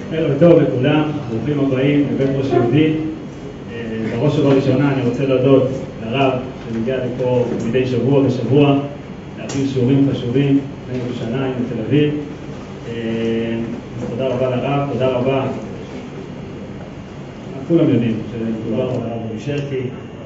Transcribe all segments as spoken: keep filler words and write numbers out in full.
ערב טוב לכולם, ברוכים הבאים לבית ראש יהודי. בראש ובראשונה אני רוצה להודות לרב שמגיע לפה מדי שבוע ושבוע להעביר שיעורים חשובים בין ירושלים לתל אביב. תודה רבה לרב, תודה רבה. כולם יודעים שתודה רבה לרב ומשרקי.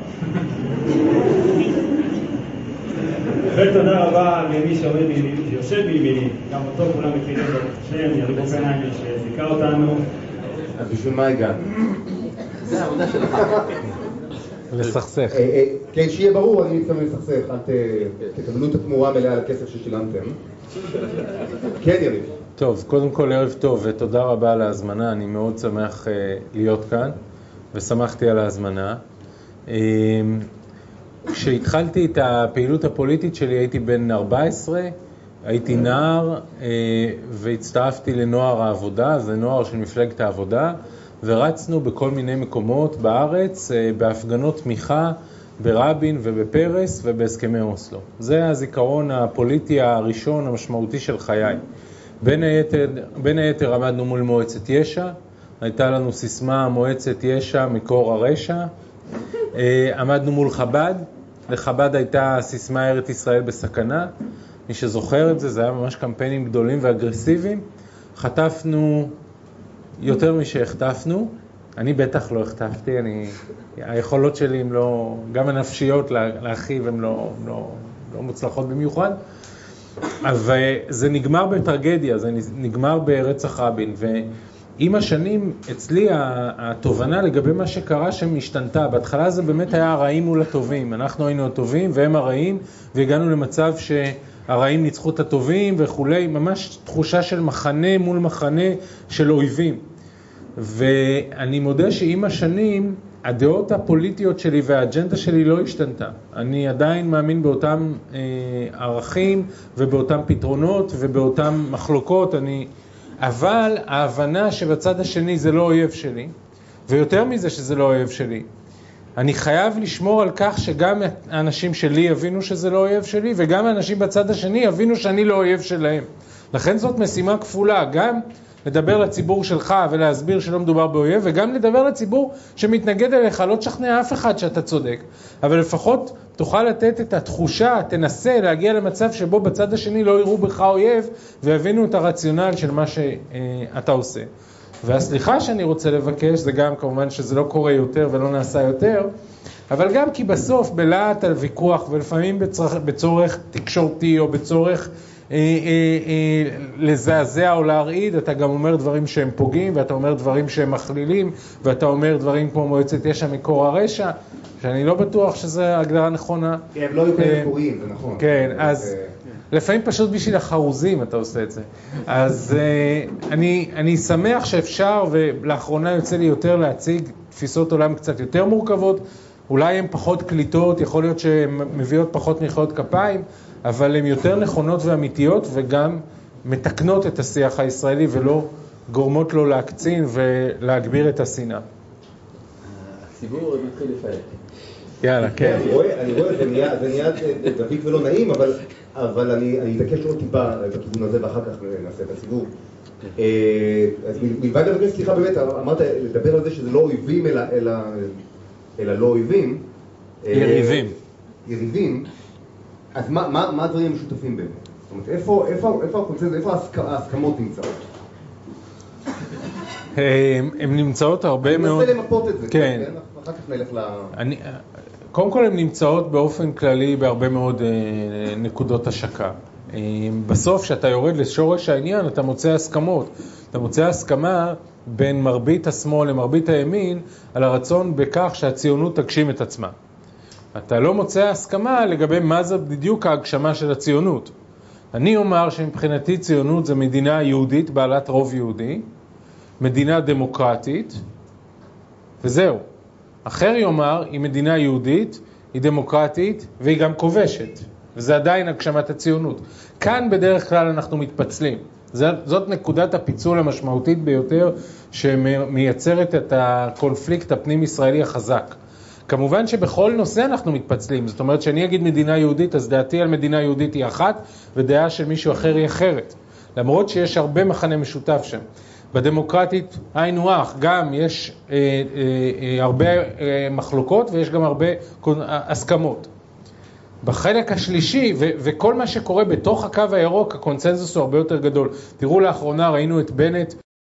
ותודה רבה למי שעומד בימיני, שיושב בימיני, גם אותו כולם מכירים לו, שם, יריב אופנהיימר שזיכה אותנו. אז בשביל מה הגענו? זה העבודה שלך. לסכסך. כן, שיהיה ברור, אני מתכוון לסכסך, אל תקבלו את התמורה מלאה על הכסף ששילמתם. כן, יריב. טוב, קודם כל ערב טוב ותודה רבה על ההזמנה, אני מאוד שמח להיות כאן ושמחתי על ההזמנה. כשהתחלתי את הפעילות הפוליטית שלי הייתי בן ארבע עשרה, הייתי נער והצטרפתי לנוער העבודה, זה נוער של מפלגת העבודה, ורצנו בכל מיני מקומות בארץ בהפגנות תמיכה ברבין ובפרס ובהסכמי אוסלו. זה הזיכרון הפוליטי הראשון המשמעותי של חיי. בין היתר, בין היתר עמדנו מול מועצת יש"ע, הייתה לנו סיסמה מועצת יש"ע מקור הרשע. עמדנו מול חב"ד, לחב"ד הייתה סיסמה ארץ ישראל בסכנה, מי שזוכר את זה, זה היה ממש קמפיינים גדולים ואגרסיביים. חטפנו יותר משהחטפנו, אני בטח לא החטפתי, אני, היכולות שלי הם לא, גם הנפשיות להכיב הן לא, לא, לא מוצלחות במיוחד, אבל זה נגמר בטרגדיה, זה נגמר ברצח רבין, ועם השנים אצלי התובנה לגבי מה שקרה שם השתנתה. בהתחלה זה באמת היה הרעים מול הטובים, אנחנו היינו הטובים והם הרעים, והגענו למצב שהרעים ניצחו את הטובים וכולי, ממש תחושה של מחנה מול מחנה של אויבים. ואני מודה שעם השנים הדעות הפוליטיות שלי והאג'נדה שלי לא השתנתה. אני עדיין מאמין באותם אה, ערכים ובאותם פתרונות ובאותם מחלוקות, אני... אבל ההבנה שבצד השני זה לא אויב שלי, ויותר מזה שזה לא אויב שלי, אני חייב לשמור על כך שגם האנשים שלי יבינו שזה לא אויב שלי, וגם האנשים בצד השני יבינו שאני לא אויב שלהם. לכן זאת משימה כפולה, גם לדבר לציבור שלך ולהסביר שלא מדובר באויב, וגם לדבר לציבור שמתנגד אליך, לא תשכנע אף אחד שאתה צודק, אבל לפחות תוכל לתת את התחושה, תנסה להגיע למצב שבו בצד השני לא יראו בך אויב, ויבינו את הרציונל של מה שאתה עושה. והסליחה שאני רוצה לבקש, זה גם כמובן שזה לא קורה יותר ולא נעשה יותר, אבל גם כי בסוף בלהט על ויכוח, ולפעמים בצורך, בצורך תקשורתי או בצורך אה, אה, אה, לזעזע או להרעיד, אתה גם אומר דברים שהם פוגעים, ואתה אומר דברים שהם מכלילים, ואתה אומר דברים כמו מועצת יש"ע מקור הרשע, שאני לא בטוח שזו הגדרה נכונה. כן, הם לא היו כאלה מקוריים, זה נכון. כן, אז לפעמים פשוט בשביל החרוזים אתה עושה את זה. אז אני, אני שמח שאפשר, ולאחרונה יוצא לי יותר להציג תפיסות עולם קצת יותר מורכבות, אולי הן פחות קליטות, יכול להיות שהן מביאות פחות מחיאות כפיים, אבל הן יותר נכונות ואמיתיות, וגם מתקנות את השיח הישראלי, ולא גורמות לו להקצין ולהגביר את השנאה. הציבור מתחיל לפעל. יאללה, כן. אני רואה, אני רואה, זה נהיה דביק ולא נעים, אבל, אבל אני, אני אתעקש עוד טיפה בכיוון הזה, ואחר כך נעשה את הסיבוב. אז מלבד לבקש, סליחה באמת, אמרת לדבר על זה שזה לא אויבים, אלא, אלא, אלא לא אויבים. יריבים. יריבים. אז מה, מה, מה הדברים המשותפים באמת? זאת אומרת, איפה, איפה, איפה הקונצנזוס, איפה ההסכמות נמצאות? הן נמצאות הרבה מאוד... אני מנסה למפות את זה, כן. אחר כך נלך ל... אני, קודם כל הן נמצאות באופן כללי בהרבה מאוד נקודות השקה. בסוף, כשאתה יורד לשורש העניין, אתה מוצא הסכמות. אתה מוצא הסכמה בין מרבית השמאל למרבית הימין על הרצון בכך שהציונות תגשים את עצמה. אתה לא מוצא הסכמה לגבי מה זה בדיוק ההגשמה של הציונות. אני אומר שמבחינתי ציונות זה מדינה יהודית בעלת רוב יהודי, מדינה דמוקרטית, וזהו. אחר יאמר, היא מדינה יהודית, היא דמוקרטית, והיא גם כובשת. וזה עדיין הגשמת הציונות. כאן בדרך כלל אנחנו מתפצלים. זאת נקודת הפיצול המשמעותית ביותר, שמייצרת את הקונפליקט הפנים-ישראלי החזק. כמובן שבכל נושא אנחנו מתפצלים. זאת אומרת שאני אגיד מדינה יהודית, אז דעתי על מדינה יהודית היא אחת, ודעה של מישהו אחר היא אחרת. למרות שיש הרבה מחנה משותף שם. בדמוקרטית היינו הך, גם יש אה, אה, אה, הרבה אה, מחלוקות ויש גם הרבה הסכמות. בחלק השלישי, ו- וכל מה שקורה בתוך הקו הירוק, הקונצנזוס הוא הרבה יותר גדול. תראו, לאחרונה ראינו את בנט,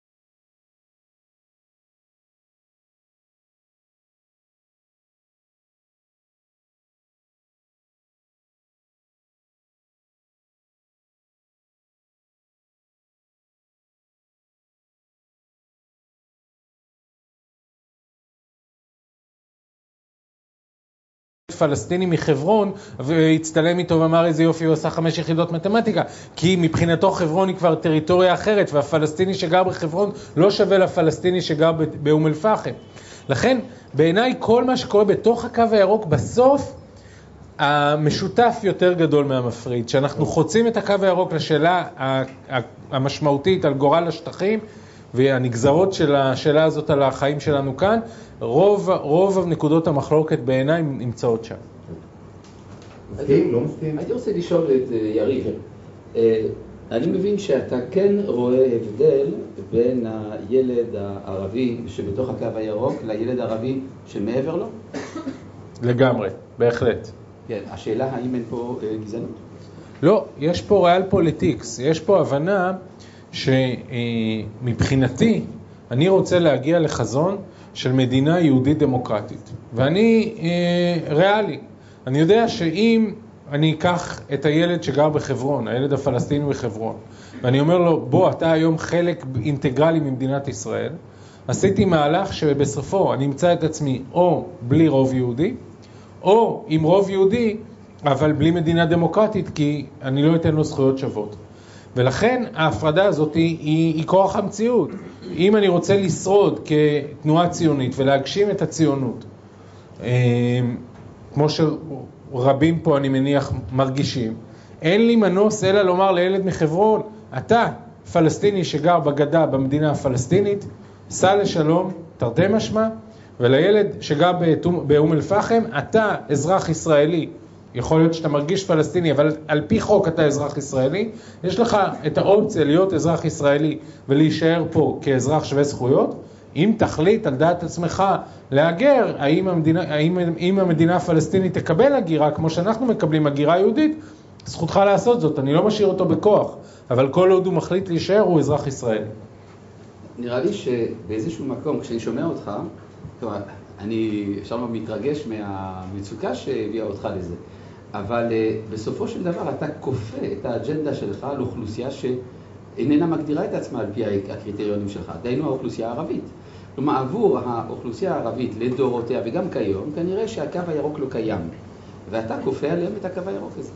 פלסטיני מחברון והצטלם איתו ואמר איזה יופי, הוא עשה חמש יחידות מתמטיקה, כי מבחינתו חברון היא כבר טריטוריה אחרת, והפלסטיני שגר בחברון לא שווה לפלסטיני שגר באום אל-פחם. לכן בעיניי כל מה שקורה בתוך הקו הירוק בסוף המשותף יותר גדול מהמפריד. שאנחנו חוצים את הקו הירוק לשאלה המשמעותית על גורל השטחים והנגזרות של השאלה הזאת על החיים שלנו כאן, רוב, רוב נקודות המחלוקת בעיניי נמצאות שם. מסכים? לא מסכים? הייתי רוצה לשאול את יריב. אני מבין שאתה כן רואה הבדל בין הילד הערבי שבתוך הקו הירוק לילד הערבי שמעבר לו? לגמרי, בהחלט. כן, השאלה האם אין פה גזענות? לא, יש פה ריאל פוליטיקס, יש פה הבנה שמבחינתי אני רוצה להגיע לחזון של מדינה יהודית דמוקרטית. ואני אה, ריאלי. אני יודע שאם אני אקח את הילד שגר בחברון, הילד הפלסטיני בחברון, ואני אומר לו, בוא, אתה היום חלק אינטגרלי ממדינת ישראל, עשיתי מהלך שבסופו אני אמצא את עצמי או בלי רוב יהודי, או עם רוב יהודי, אבל בלי מדינה דמוקרטית, כי אני לא אתן לו זכויות שוות. ולכן ההפרדה הזאת היא, היא, היא כוח המציאות. אם אני רוצה לשרוד כתנועה ציונית ולהגשים את הציונות, כמו שרבים פה אני מניח מרגישים, אין לי מנוס אלא לומר לילד מחברון, אתה פלסטיני שגר בגדה במדינה הפלסטינית, סע לשלום, תרתי משמע, ולילד שגר באום אל-פחם, אתה אזרח ישראלי, יכול להיות שאתה מרגיש פלסטיני, אבל על פי חוק אתה אזרח ישראלי, יש לך את האופציה להיות אזרח ישראלי ולהישאר פה כאזרח שווה זכויות. אם תחליט על דעת עצמך להגר, האם המדינה, האם, האם המדינה הפלסטינית תקבל הגירה כמו שאנחנו מקבלים הגירה יהודית, זכותך לעשות זאת, אני לא משאיר אותו בכוח, אבל כל עוד הוא מחליט להישאר הוא אזרח ישראלי. נראה לי שבאיזשהו מקום, כשאני שומע אותך, אני אפשר לא מתרגש מהמצוקה שהביאה אותך לזה, אבל בסופו של דבר אתה כופה את האג'נדה שלך על אוכלוסייה שאיננה מגדירה את עצמה על פי הקריטריונים שלך, דהיינו האוכלוסייה הערבית. כלומר, עבור האוכלוסייה הערבית לדורותיה וגם כיום, כנראה שהקו הירוק לא קיים, ואתה כופה עליהם את הקו הירוק הזה.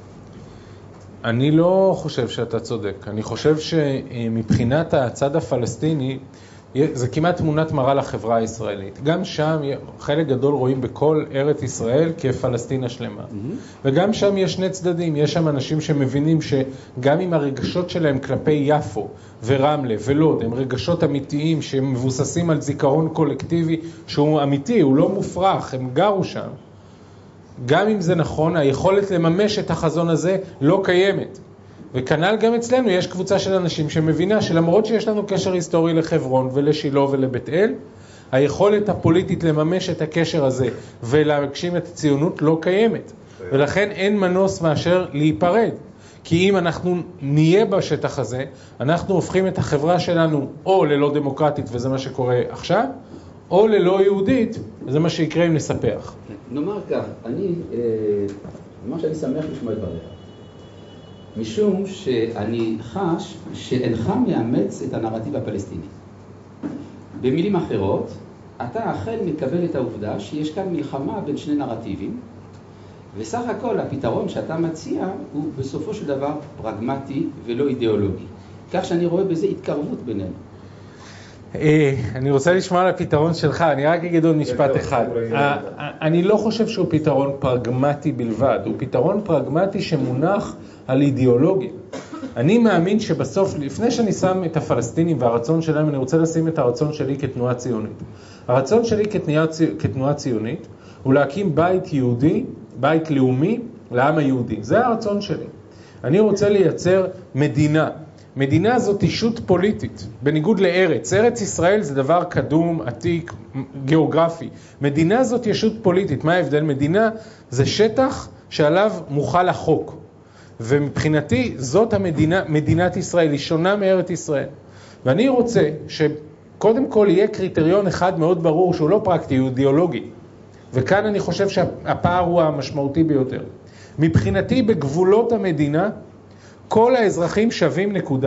אני לא חושב שאתה צודק. אני חושב שמבחינת הצד הפלסטיני, זה כמעט תמונת מראה לחברה הישראלית. גם שם חלק גדול רואים בכל ארץ ישראל כפלסטינה שלמה. Mm-hmm. וגם שם יש שני צדדים. יש שם אנשים שמבינים שגם אם הרגשות שלהם כלפי יפו ורמלה ולוד, הם רגשות אמיתיים שמבוססים על זיכרון קולקטיבי שהוא אמיתי, הוא לא מופרך, הם גרו שם. גם אם זה נכון, היכולת לממש את החזון הזה לא קיימת. וכנ"ל גם אצלנו יש קבוצה של אנשים שמבינה שלמרות שיש לנו קשר היסטורי לחברון ולשילה ולבית אל, היכולת הפוליטית לממש את הקשר הזה ולהגשים את הציונות לא קיימת. ולכן אין מנוס מאשר להיפרד. כי אם אנחנו נהיה בשטח הזה, אנחנו הופכים את החברה שלנו או ללא דמוקרטית, וזה מה שקורה עכשיו, או ללא יהודית, וזה מה שיקרה אם נספח. נאמר כך, אני, מה שאני שמח לשמוע את דבריך. משום שאני חש שאינך מאמץ את הנרטיב הפלסטיני. במילים אחרות, אתה אכן מקבל את העובדה שיש כאן מלחמה בין שני נרטיבים, וסך הכל הפתרון שאתה מציע הוא בסופו של דבר פרגמטי ולא אידיאולוגי. כך שאני רואה בזה התקרבות בינינו. אני רוצה לשמוע על הפתרון שלך, אני רק אגיד עוד משפט אחד. אני לא חושב שהוא פתרון פרגמטי בלבד, הוא פתרון פרגמטי שמונח על אידיאולוגיה. אני מאמין שבסוף, לפני שאני שם את הפלסטינים והרצון שלהם, אני רוצה לשים את הרצון שלי כתנועה ציונית. הרצון שלי כתנועה, כתנועה ציונית הוא להקים בית יהודי, בית לאומי לעם היהודי. זה הרצון שלי. אני רוצה לייצר מדינה. מדינה זאת אישות פוליטית, בניגוד לארץ. ארץ ישראל זה דבר קדום, עתיק, גיאוגרפי. מדינה זאת אישות פוליטית. מה ההבדל? מדינה זה שטח שעליו מוחל החוק. ומבחינתי זאת המדינה, מדינת ישראל, היא שונה מארץ ישראל. ואני רוצה שקודם כל יהיה קריטריון אחד מאוד ברור, שהוא לא פרקטי, הוא אידיאולוגי. וכאן אני חושב שהפער הוא המשמעותי ביותר. מבחינתי בגבולות המדינה, כל האזרחים שווים נקודה.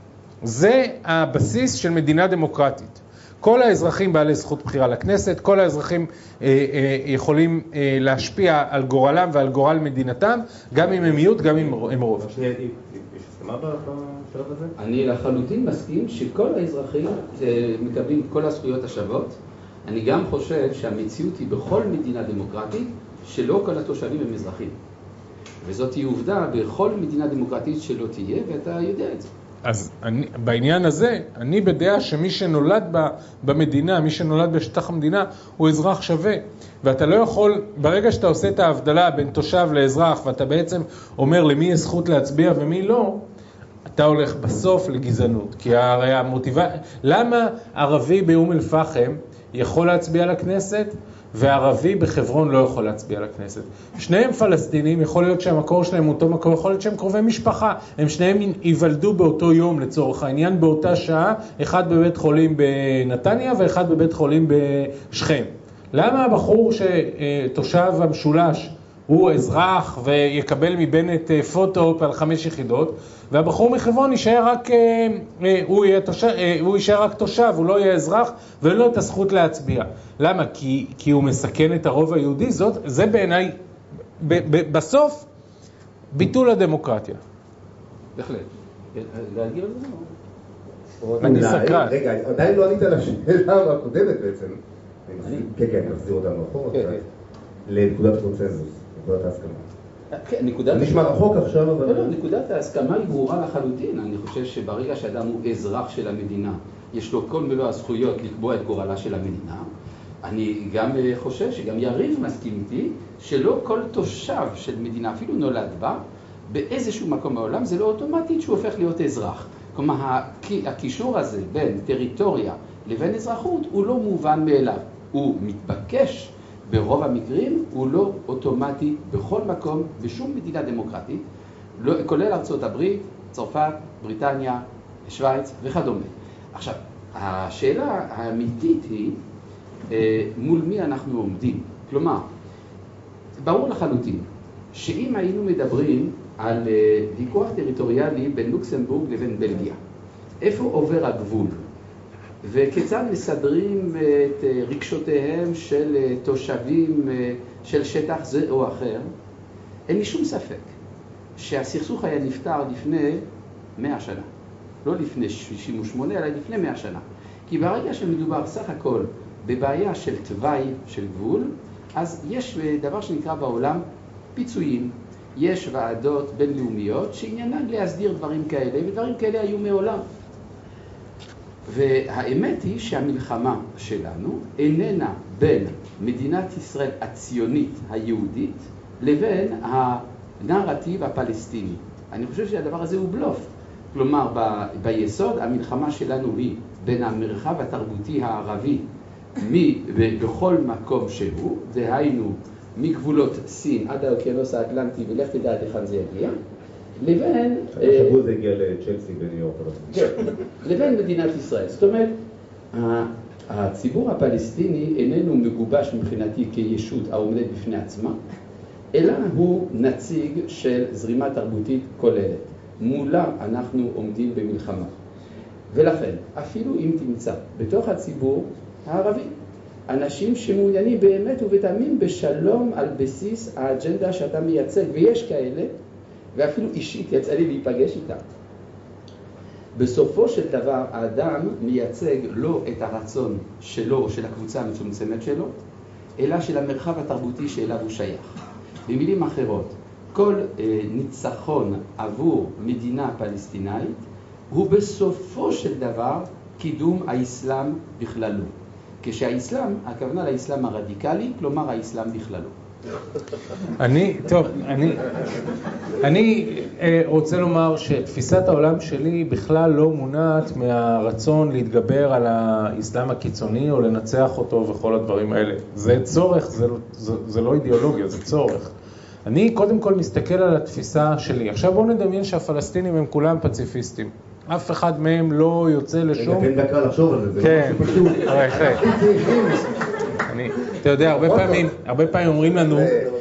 זה הבסיס של מדינה דמוקרטית. כל האזרחים בעלי זכות בחירה לכנסת, כל האזרחים אה, אה, יכולים אה, להשפיע על גורלם ועל גורל מדינתם, גם אם הם מיעוט, גם אם הם רוב. יש הסכמה בשלב הזה? אני לחלוטין מסכים שכל האזרחים מקבלים כל הזכויות השוות. אני גם חושב שהמציאות היא בכל מדינה דמוקרטית שלא כל התושבים הם אזרחים. וזאת היא עובדה בכל מדינה דמוקרטית שלא תהיה, ואתה יודע את זה. אז אני, בעניין הזה, אני בדעה שמי שנולד ב, במדינה, מי שנולד בשטח המדינה, הוא אזרח שווה. ואתה לא יכול, ברגע שאתה עושה את ההבדלה בין תושב לאזרח, ואתה בעצם אומר למי יש זכות להצביע ומי לא, אתה הולך בסוף לגזענות. כי הרי המוטיבה, למה ערבי באום אל פחם יכול להצביע לכנסת, וערבי בחברון לא יכול להצביע לכנסת? שניהם פלסטינים, יכול להיות שהמקור שלהם אותו מקור, יכול להיות שהם קרובי משפחה. הם שניהם ייוולדו באותו יום לצורך העניין, באותה שעה, אחד בבית חולים בנתניה ואחד בבית חולים בשכם. למה הבחור שתושב המשולש הוא אזרח ויקבל מבנט פוטו על חמש יחידות, והבחור מחברון יישאר רק, הוא יהיה תושב, הוא יישאר רק תושב, הוא לא יהיה אזרח ואין לו את הזכות להצביע? למה? כי, כי הוא מסכן את הרוב היהודי. זאת, זה בעיניי, ב, ב, בסוף, ביטול הדמוקרטיה. בהחלט. להגיע לזה? אני סקרן. רגע, עדיין לא ענית על השאלה הקודמת בעצם. כן, כן, נחזיר אותנו אחורה. לנקודת קונצנזוס, נקודת ההסכמה. כן, נקודת... נשמע רחוק עכשיו, אבל... לא, לא, נקודת ההסכמה היא ברורה לחלוטין. אני חושב שברגע שאדם הוא אזרח של המדינה, יש לו כל מלוא הזכויות לקבוע את גורלה של המדינה. אני גם חושב שגם יריב מסכים איתי, שלא כל תושב של מדינה, אפילו נולד בה, באיזשהו מקום בעולם, זה לא אוטומטית שהוא הופך להיות אזרח. כלומר, הקישור הזה בין טריטוריה לבין אזרחות הוא לא מובן מאליו. הוא מתבקש, ברוב המקרים הוא לא אוטומטי בכל מקום, בשום מדינה דמוקרטית, לא, כולל ארצות הברית, צרפת, בריטניה, שוויץ וכדומה. עכשיו, השאלה האמיתית היא, אה, מול מי אנחנו עומדים? כלומר, ברור לחלוטין, שאם היינו מדברים על אה, ויכוח טריטוריאלי בין לוקסמבורג לבין בלגיה, איפה עובר הגבול? וכיצד מסדרים את רגשותיהם של תושבים של שטח זה או אחר, אין לי שום ספק שהסכסוך היה נפתר לפני מאה שנה. לא לפני שישים ושמונה, אלא לפני מאה שנה. כי ברגע שמדובר סך הכל בבעיה של תוואי של גבול, אז יש דבר שנקרא בעולם פיצויים. יש ועדות בינלאומיות שעניינן להסדיר דברים כאלה, ודברים כאלה היו מעולם. והאמת היא שהמלחמה שלנו איננה בין מדינת ישראל הציונית היהודית לבין הנרטיב הפלסטיני. אני חושב שהדבר הזה הוא בלוף. כלומר, ב- ביסוד המלחמה שלנו היא בין המרחב התרבותי הערבי בכל מקום שהוא, דהיינו מגבולות סין עד האוקיינוס האטלנטי, ולך תדע עד היכן זה יגיע, לבין... השבוע זה הגיע לצ'לסי בניו יורק. לבין מדינת ישראל. זאת אומרת, הציבור הפלסטיני איננו מגובש מבחינתי כישות העומדת בפני עצמה, אלא הוא נציג של זרימה תרבותית כוללת. מולה אנחנו עומדים במלחמה. ולכן, אפילו אם תמצא בתוך הציבור הערבי, אנשים שמעוניינים באמת ובתמים בשלום על בסיס האג'נדה שאתה מייצג, ויש כאלה, ואפילו אישית יצא לי להיפגש איתה. בסופו של דבר, האדם מייצג לא את הרצון שלו או של הקבוצה המצומצמת שלו, אלא של המרחב התרבותי שאליו הוא שייך. במילים אחרות, כל אה, ניצחון עבור מדינה פלסטינאית הוא בסופו של דבר קידום האסלאם בכללו. כשהאסלאם, הכוונה לאסלאם הרדיקלי, כלומר האסלאם בכללו. אני, טוב, אני, אני רוצה לומר שתפיסת העולם שלי בכלל לא מונעת מהרצון להתגבר על האסלאם הקיצוני או לנצח אותו וכל הדברים האלה. זה צורך, זה, זה, זה לא אידיאולוגיה, זה צורך. אני קודם כל מסתכל על התפיסה שלי. עכשיו בואו נדמיין שהפלסטינים הם כולם פציפיסטים. אף אחד מהם לא יוצא לשום... רגע, תן דקה לחשוב על זה. כן, אני, אתה יודע, הרבה פעמים, הרבה פעמים אומרים לנו,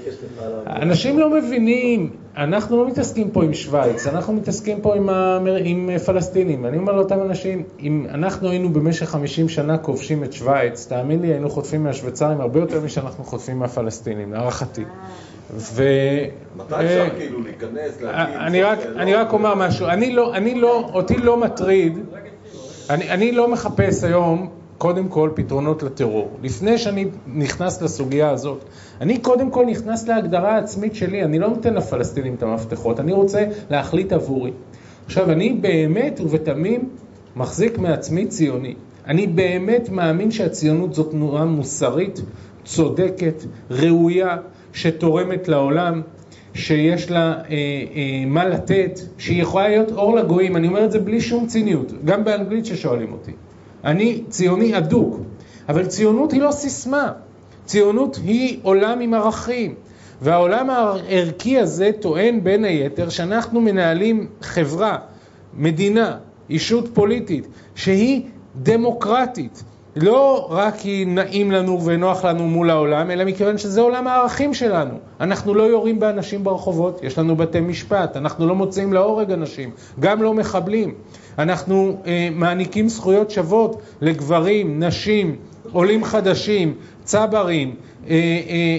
אנשים לא מבינים, אנחנו לא מתעסקים פה עם שוויץ, אנחנו מתעסקים פה עם, עם פלסטינים. אני אומר לאותם אנשים, אם אנחנו היינו במשך חמישים שנה כובשים את שוויץ, תאמין לי, היינו חוטפים מהשוויצרים הרבה יותר משאנחנו חוטפים מהפלסטינים, להערכתי. ו... מתי אפשר כאילו להיכנס, להקים... אני רק, אני רק אומר משהו, אני לא, אני לא, אותי לא מטריד, אני, אני לא מחפש היום קודם כל פתרונות לטרור. לפני שאני נכנס לסוגיה הזאת, אני קודם כל נכנס להגדרה העצמית שלי, אני לא נותן לפלסטינים את המפתחות, אני רוצה להחליט עבורי. עכשיו, אני באמת ובתמים מחזיק מעצמי ציוני. אני באמת מאמין שהציונות זאת תנועה מוסרית, צודקת, ראויה, שתורמת לעולם, שיש לה אה, אה, מה לתת, שהיא יכולה להיות אור לגויים. אני אומר את זה בלי שום ציניות, גם באנגלית ששואלים אותי. אני ציוני אדוק, אבל ציונות היא לא סיסמה. ציונות היא עולם עם ערכים, והעולם הערכי הזה טוען בין היתר שאנחנו מנהלים חברה, מדינה, אישות פוליטית, שהיא דמוקרטית. לא רק כי נעים לנו ונוח לנו מול העולם, אלא מכיוון שזה עולם הערכים שלנו. אנחנו לא יורים באנשים ברחובות, יש לנו בתי משפט, אנחנו לא מוצאים להורג אנשים, גם לא מחבלים. אנחנו אה, מעניקים זכויות שוות לגברים, נשים, עולים חדשים, צברים. אה, אה, אה,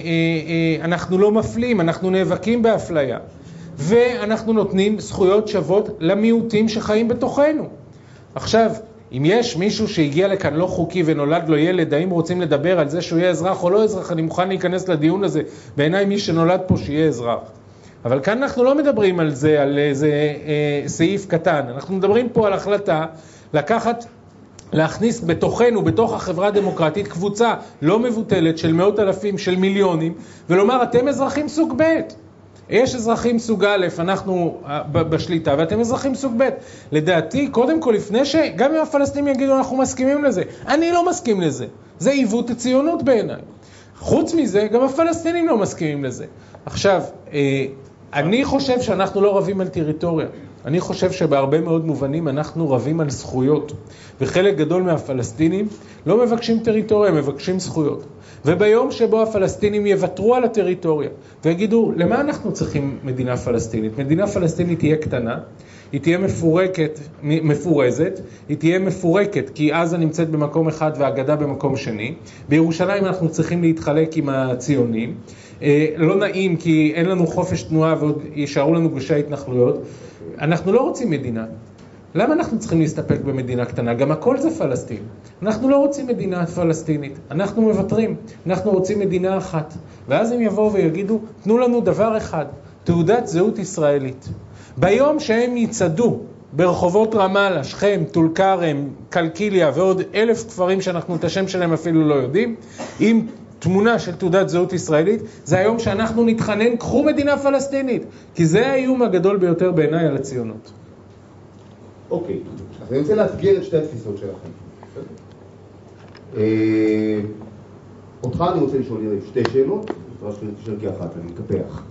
אה, אנחנו לא מפלים, אנחנו נאבקים באפליה. ואנחנו נותנים זכויות שוות למיעוטים שחיים בתוכנו. עכשיו, אם יש מישהו שהגיע לכאן לא חוקי ונולד לו ילד, האם רוצים לדבר על זה שהוא יהיה אזרח או לא אזרח? אני מוכן להיכנס לדיון הזה. בעיניי מי שנולד פה שיהיה אזרח. אבל כאן אנחנו לא מדברים על זה, על איזה אה, סעיף קטן. אנחנו מדברים פה על החלטה לקחת, להכניס בתוכנו, בתוך החברה הדמוקרטית, קבוצה לא מבוטלת של מאות אלפים, של מיליונים, ולומר, אתם אזרחים סוג ב'. יש אזרחים סוג א', אנחנו בשליטה, ואתם אזרחים סוג ב'. לדעתי, קודם כל, לפני שגם אם הפלסטינים יגידו, אנחנו מסכימים לזה. אני לא מסכים לזה. זה עיוות הציונות בעיניי. חוץ מזה, גם הפלסטינים לא מסכימים לזה. עכשיו, אני חושב שאנחנו לא רבים על טריטוריה. אני חושב שבהרבה מאוד מובנים אנחנו רבים על זכויות. וחלק גדול מהפלסטינים לא מבקשים טריטוריה, הם מבקשים זכויות. וביום שבו הפלסטינים יוותרו על הטריטוריה ויגידו, למה אנחנו צריכים מדינה פלסטינית? מדינה פלסטינית תהיה קטנה, היא תהיה מפורקת, מפורזת, היא תהיה מפורקת כי עזה נמצאת במקום אחד והגדה במקום שני. בירושלים אנחנו צריכים להתחלק עם הציונים. לא נעים כי אין לנו חופש תנועה ועוד יישארו לנו גושי התנחלויות. אנחנו לא רוצים מדינה. למה אנחנו צריכים להסתפק במדינה קטנה? גם הכל זה פלסטין. אנחנו לא רוצים מדינה פלסטינית. אנחנו מוותרים. אנחנו רוצים מדינה אחת. ואז הם יבואו ויגידו, תנו לנו דבר אחד, תעודת זהות ישראלית. ביום שהם יצעדו ברחובות רמאללה, שכם, טול כרם, קלקיליה ועוד אלף כפרים שאנחנו את השם שלהם אפילו לא יודעים, עם תמונה של תעודת זהות ישראלית, זה היום שאנחנו נתחנן, קחו מדינה פלסטינית. כי זה האיום הגדול ביותר בעיניי על הציונות. אוקיי, אז אני רוצה להסגיר את שתי התפיסות שלכם. אותך אני רוצה לשאול שתי שאלות, רק תשאל כאחת, אני מקפח.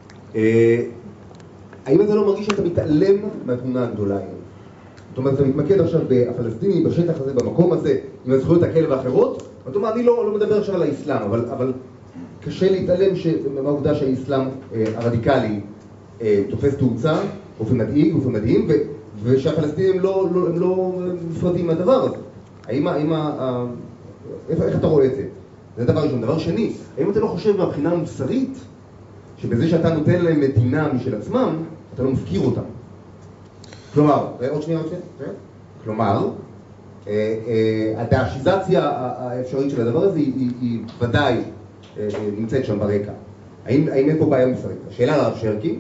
האם אתה לא מרגיש שאתה מתעלם מהתמונה הגדולה היום? זאת אומרת, אתה מתמקד עכשיו בפלסטינים, בשטח הזה, במקום הזה, עם הזכויות הכאלה ואחרות, זאת אומרת, אני לא, לא מדבר עכשיו על האסלאם, אבל, אבל קשה להתעלם מהעובדה שהאסלאם הרדיקלי תופס תאוצה, באופן מדאיג, באופן מדהים, ו... ושהפלסטינים לא, לא, הם לא נפרדים מהדבר הזה. האם, האם, איך, איך אתה רואה את זה? זה דבר ראשון. דבר שני, האם אתה לא חושב מהבחינה המוסרית, שבזה שאתה נותן להם מדינה משל עצמם, אתה לא מפקיר אותם? כלומר, עוד שנייה, עוד שנייה? כלומר, הדאשיזציה האפשרית של הדבר הזה היא, היא, היא ודאי נמצאת שם ברקע. האם, האם אין פה בעיה מוסרית? השאלה לרב שרקי,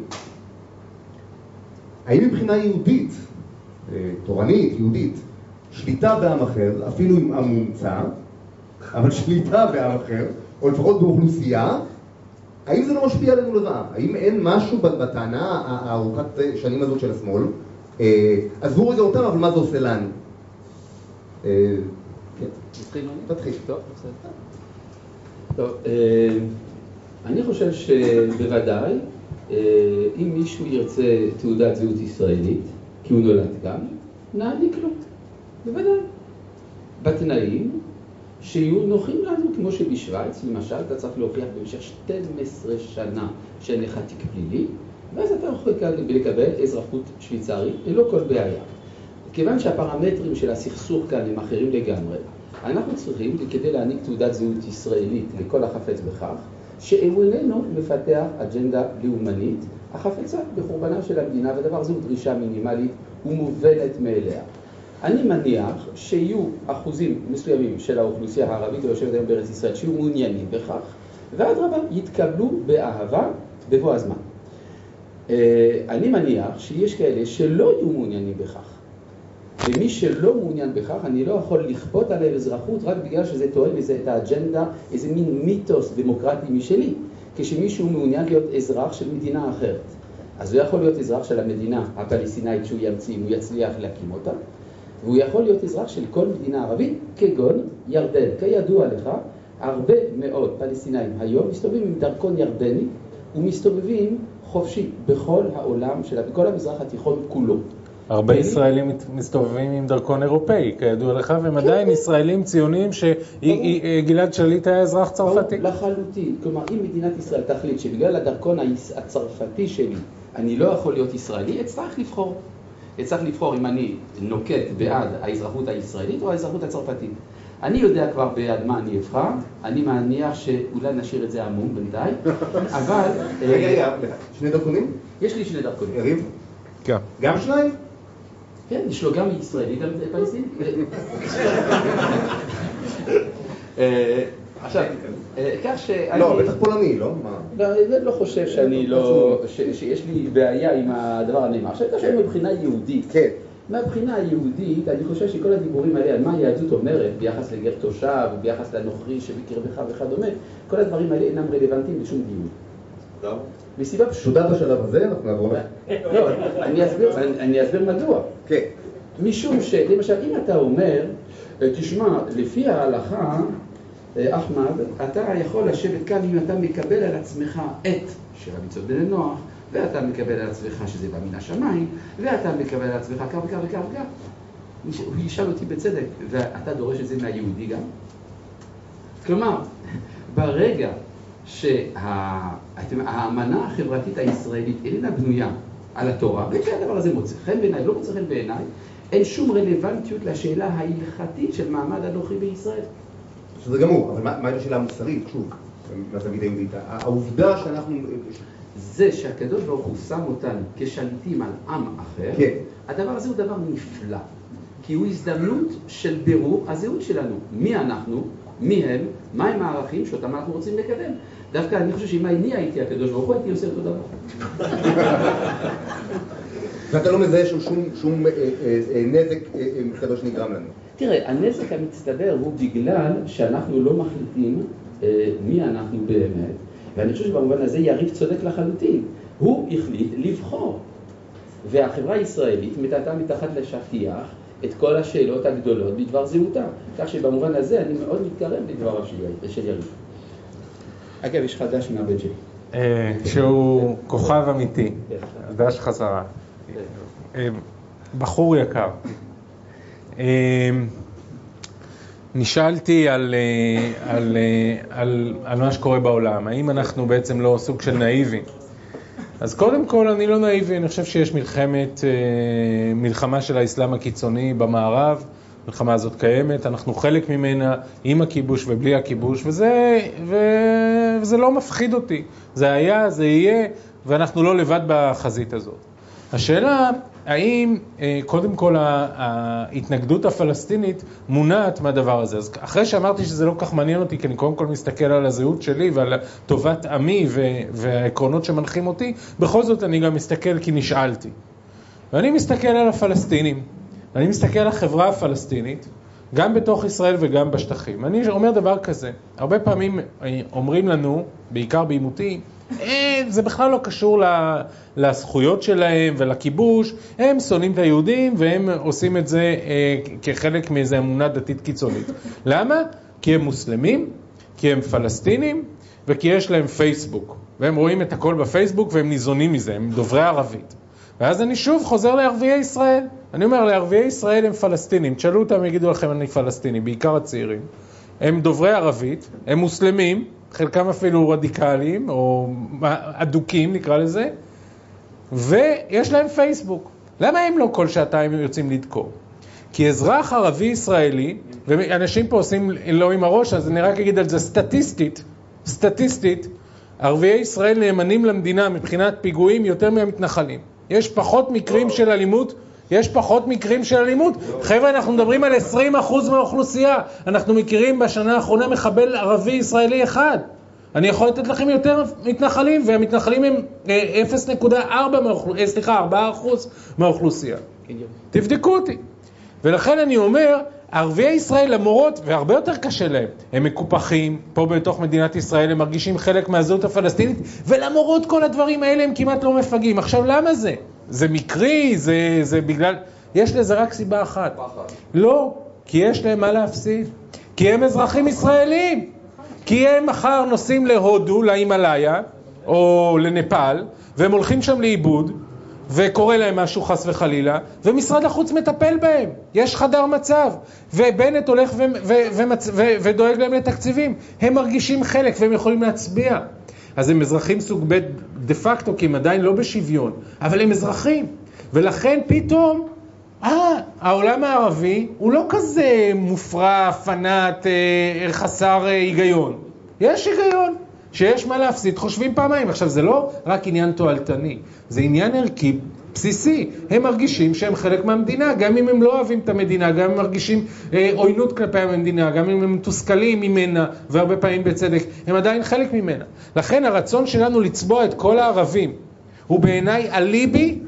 האם מבחינה יהודית, תורנית, יהודית, שליטה בעם אחר, אפילו עם עם מומצא, אבל שליטה בעם אחר, או לפחות באוכלוסייה, האם זה לא משפיע עלינו לרעה? האם אין משהו בטענה הארוכת שנים הזאת של השמאל? עזבו רגע אותם, אבל מה זה עושה לנו? נתחיל מעניין? תתחיל. טוב, בסדר. טוב, אני חושב שבוודאי, אם מישהו ירצה תעודת זהות ישראלית, כי הוא נולד כאן, נעניק לו, בוודאי. בתנאים שיהיו נוחים לנו, כמו שבשוויץ, למשל, אתה צריך להוכיח במשך שתים עשרה שנה שאין לך תיק פלילי, ואז אתה יכול לקבל אזרחות שוויצרית, ללא כל בעיה. כיוון שהפרמטרים של הסכסוך כאן הם אחרים לגמרי, אנחנו צריכים, כדי להעניק תעודת זהות ישראלית לכל החפץ בכך, שאיננו מפתח אג'נדה לאומנית, החפצה בחורבנה של המדינה, ודבר זו דרישה מינימלית ומובנת מאליה. אני מניח שיהיו אחוזים מסוימים של האוכלוסייה הערבית היושבת היום בארץ ישראל שיהיו מעוניינים בכך, ואדרבה יתקבלו באהבה בבוא הזמן. אני מניח שיש כאלה שלא יהיו מעוניינים בכך. ומי שלא מעוניין בכך, אני לא יכול לכפות עליהם אזרחות רק בגלל שזה תואם איזה את האג'נדה, איזה מין מיתוס דמוקרטי משלי. כשמישהו מעוניין להיות אזרח של מדינה אחרת, אז הוא יכול להיות אזרח של המדינה הפלסטינאית שהוא ימציא, אם הוא יצליח להקים אותה, והוא יכול להיות אזרח של כל מדינה ערבית, כגון ירדן. כידוע לך, הרבה מאוד פלסטינאים היום מסתובבים עם דרכון ירדני, ומסתובבים חופשי בכל העולם, של, בכל המזרח התיכון כולו. הרבה ישראלים מסתובבים עם דרכון אירופאי, כידוע לך, והם עדיין ישראלים ציונים שגלעד שליט היה אזרח צרפתי. לחלוטין. כלומר, אם מדינת ישראל תחליט שבגלל הדרכון הצרפתי שלי אני לא יכול להיות ישראלי, אצטרך לבחור. אצטרך לבחור אם אני נוקט בעד האזרחות הישראלית או האזרחות הצרפתית. אני יודע כבר בעד מה אני אבחר, אני מניח שאולי נשאיר את זה עמום בינתיים, אבל... רגע, רגע, שני דרכונים? יש לי שני דרכונים. יריב? כן. גם שניים? כן, יש לו גם ישראלי, גם פלסטיני. עכשיו, כך שאני... לא, בטח פולני, לא? אני לא חושב שאני לא... שיש לי בעיה עם הדבר הנאמר. עכשיו, אתה שואל מבחינה יהודית. כן. מהבחינה היהודית, אני חושב שכל הדיבורים האלה, על מה היהדות אומרת, ביחס לגר תושב, ביחס לנוכרי שבקרבך וכדומה, כל הדברים האלה אינם רלוונטיים לשום דיון. למה? מסיבה פשוטה. תודה בשלב הזה, אנחנו נעבור... לא, אני אסביר מדוע. כן. משום ש, למשל, אם אתה אומר, תשמע, לפי ההלכה, אחמד, אתה יכול לשבת כאן אם אתה מקבל על עצמך את של המצוות בני נוח, ואתה מקבל על עצמך שזה בא מן השמיים, ואתה מקבל על עצמך כך וכך וכך וכך. הוא ישאל אותי בצדק, ואתה דורש את זה מהיהודי גם? כלומר, ברגע שהאמנה החברתית הישראלית איננה בנויה על התורה, וכשהדבר הזה מוצא חן בעיניי, לא מוצא חן בעיניי, אין שום רלוונטיות לשאלה ההלכתית של מעמד הנוכרי בישראל. שזה גמור, אבל מה, מה השאלה המוסרית, שוב, מהזווית היהודית? העובדה שאנחנו... זה שהקדוש ברוך הוא שם אותנו כשליטים על עם אחר, כן. הדבר הזה הוא דבר נפלא, כי הוא הזדמנות של בירור הזהות שלנו. מי אנחנו, מי הם, מהם הערכים שאותם אנחנו רוצים לקדם. דווקא אני חושב שאם אני הייתי הקדוש ברוך הוא, הייתי עושה אותו דבר. ואתה לא מזהה שום, שום, שום אה, אה, אה, נזק אה, קדוש נגרם לנו. תראה, הנזק המצטבר הוא בגלל שאנחנו לא מחליטים אה, מי אנחנו באמת, ואני חושב שבמובן הזה יריב צודק לחלוטין. הוא החליט לבחור. והחברה הישראלית מטאטאה מתחת לשטיח את כל השאלות הגדולות בדבר זהותה. כך שבמובן הזה אני מאוד מתקרב לדבריו של יריב. אגב, יש חדש מהבן שלי. שהוא כוכב אמיתי. דש חזרה. בחור יקר. נשאלתי על, על, על, על מה שקורה בעולם. האם אנחנו בעצם לא סוג של נאיבי? אז קודם כל אני לא נאיבי, אני חושב שיש מלחמת, מלחמה של האסלאם הקיצוני במערב. המלחמה הזאת קיימת, אנחנו חלק ממנה עם הכיבוש ובלי הכיבוש, וזה, וזה לא מפחיד אותי. זה היה, זה יהיה, ואנחנו לא לבד בחזית הזאת. השאלה, האם קודם כל ההתנגדות הפלסטינית מונעת מהדבר הזה? אז אחרי שאמרתי שזה לא כך מעניין אותי, כי אני קודם כל מסתכל על הזהות שלי ועל טובת עמי והעקרונות שמנחים אותי, בכל זאת אני גם מסתכל כי נשאלתי. ואני מסתכל על הפלסטינים, ואני מסתכל על החברה הפלסטינית, גם בתוך ישראל וגם בשטחים. אני אומר דבר כזה, הרבה פעמים אומרים לנו, בעיקר בעימותים, זה בכלל לא קשור לזכויות שלהם ולכיבוש, הם שונאים את היהודים והם עושים את זה כחלק מאיזו אמונה דתית קיצונית. למה? כי הם מוסלמים, כי הם פלסטינים וכי יש להם פייסבוק, והם רואים את הכל בפייסבוק והם ניזונים מזה, הם דוברי ערבית. ואז אני שוב חוזר לערביי ישראל. אני אומר, לערביי ישראל הם פלסטינים. תשאלו אותם, יגידו לכם, אני פלסטיני, בעיקר הצעירים. הם דוברי ערבית, הם מוסלמים, חלקם אפילו רדיקליים, או אדוקים נקרא לזה, ויש להם פייסבוק. למה הם לא כל שעתיים יוצאים לדקור? כי אזרח ערבי ישראלי, ואנשים פה עושים לא עם הראש, אז אני רק אגיד על זה סטטיסטית, סטטיסטית, ערביי ישראל נאמנים למדינה מבחינת פיגועים יותר מהמתנחלים. יש פחות מקרים של אלימות, יש פחות מקרים של אלימות. חבר'ה, אנחנו מדברים על עשרים אחוז מהאוכלוסייה. אנחנו מכירים בשנה האחרונה מחבל ערבי ישראלי אחד. אני יכול לתת לכם יותר מתנחלים, והמתנחלים הם אפס נקודה ארבע אחוז מהאוכלוסייה. תבדקו אותי. ולכן אני אומר, ערביי ישראל למורות, והרבה יותר קשה להם, הם מקופחים, פה בתוך מדינת ישראל הם מרגישים חלק מהזהות הפלסטינית, ולמורות כל הדברים האלה הם כמעט לא מפגעים. עכשיו למה זה? זה מקרי, זה, זה בגלל... יש לזה רק סיבה אחת. פחד. לא, כי יש להם מה להפסיד. כי הם אזרחים ישראלים. כי הם מחר נוסעים להודו, להימלאיה, או לנפאל, והם הולכים שם לאיבוד, וקורא להם משהו חס וחלילה, ומשרד החוץ מטפל בהם. יש חדר מצב, ובנט הולך ו- ו- ומצ- ו- ודואג להם לתקציבים. הם מרגישים חלק והם יכולים להצביע. אז הם אזרחים סוג ב' דה פקטו, כי הם עדיין לא בשוויון, אבל הם אזרחים. ולכן פתאום, אה, העולם הערבי הוא לא כזה מופרע, פנאט, אה, חסר אה, היגיון. יש היגיון. שיש מה להפסיד, חושבים פעמיים. עכשיו, זה לא רק עניין תועלתני, זה עניין ערכי בסיסי. הם מרגישים שהם חלק מהמדינה, גם אם הם לא אוהבים את המדינה, גם אם הם מרגישים אה, עוינות כלפי המדינה, גם אם הם מתוסכלים ממנה, והרבה פעמים בצדק, הם עדיין חלק ממנה. לכן הרצון שלנו לצבוע את כל הערבים, הוא בעיניי אליבי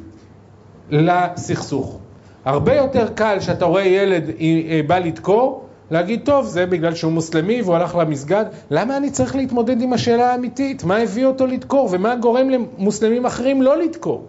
לסכסוך. הרבה יותר קל שאתה רואה ילד אה, בא לדקור, להגיד, טוב, זה בגלל שהוא מוסלמי והוא הלך למסגד. למה אני צריך להתמודד עם השאלה האמיתית? מה הביא אותו לדקור? ומה גורם למוסלמים אחרים לא לדקור?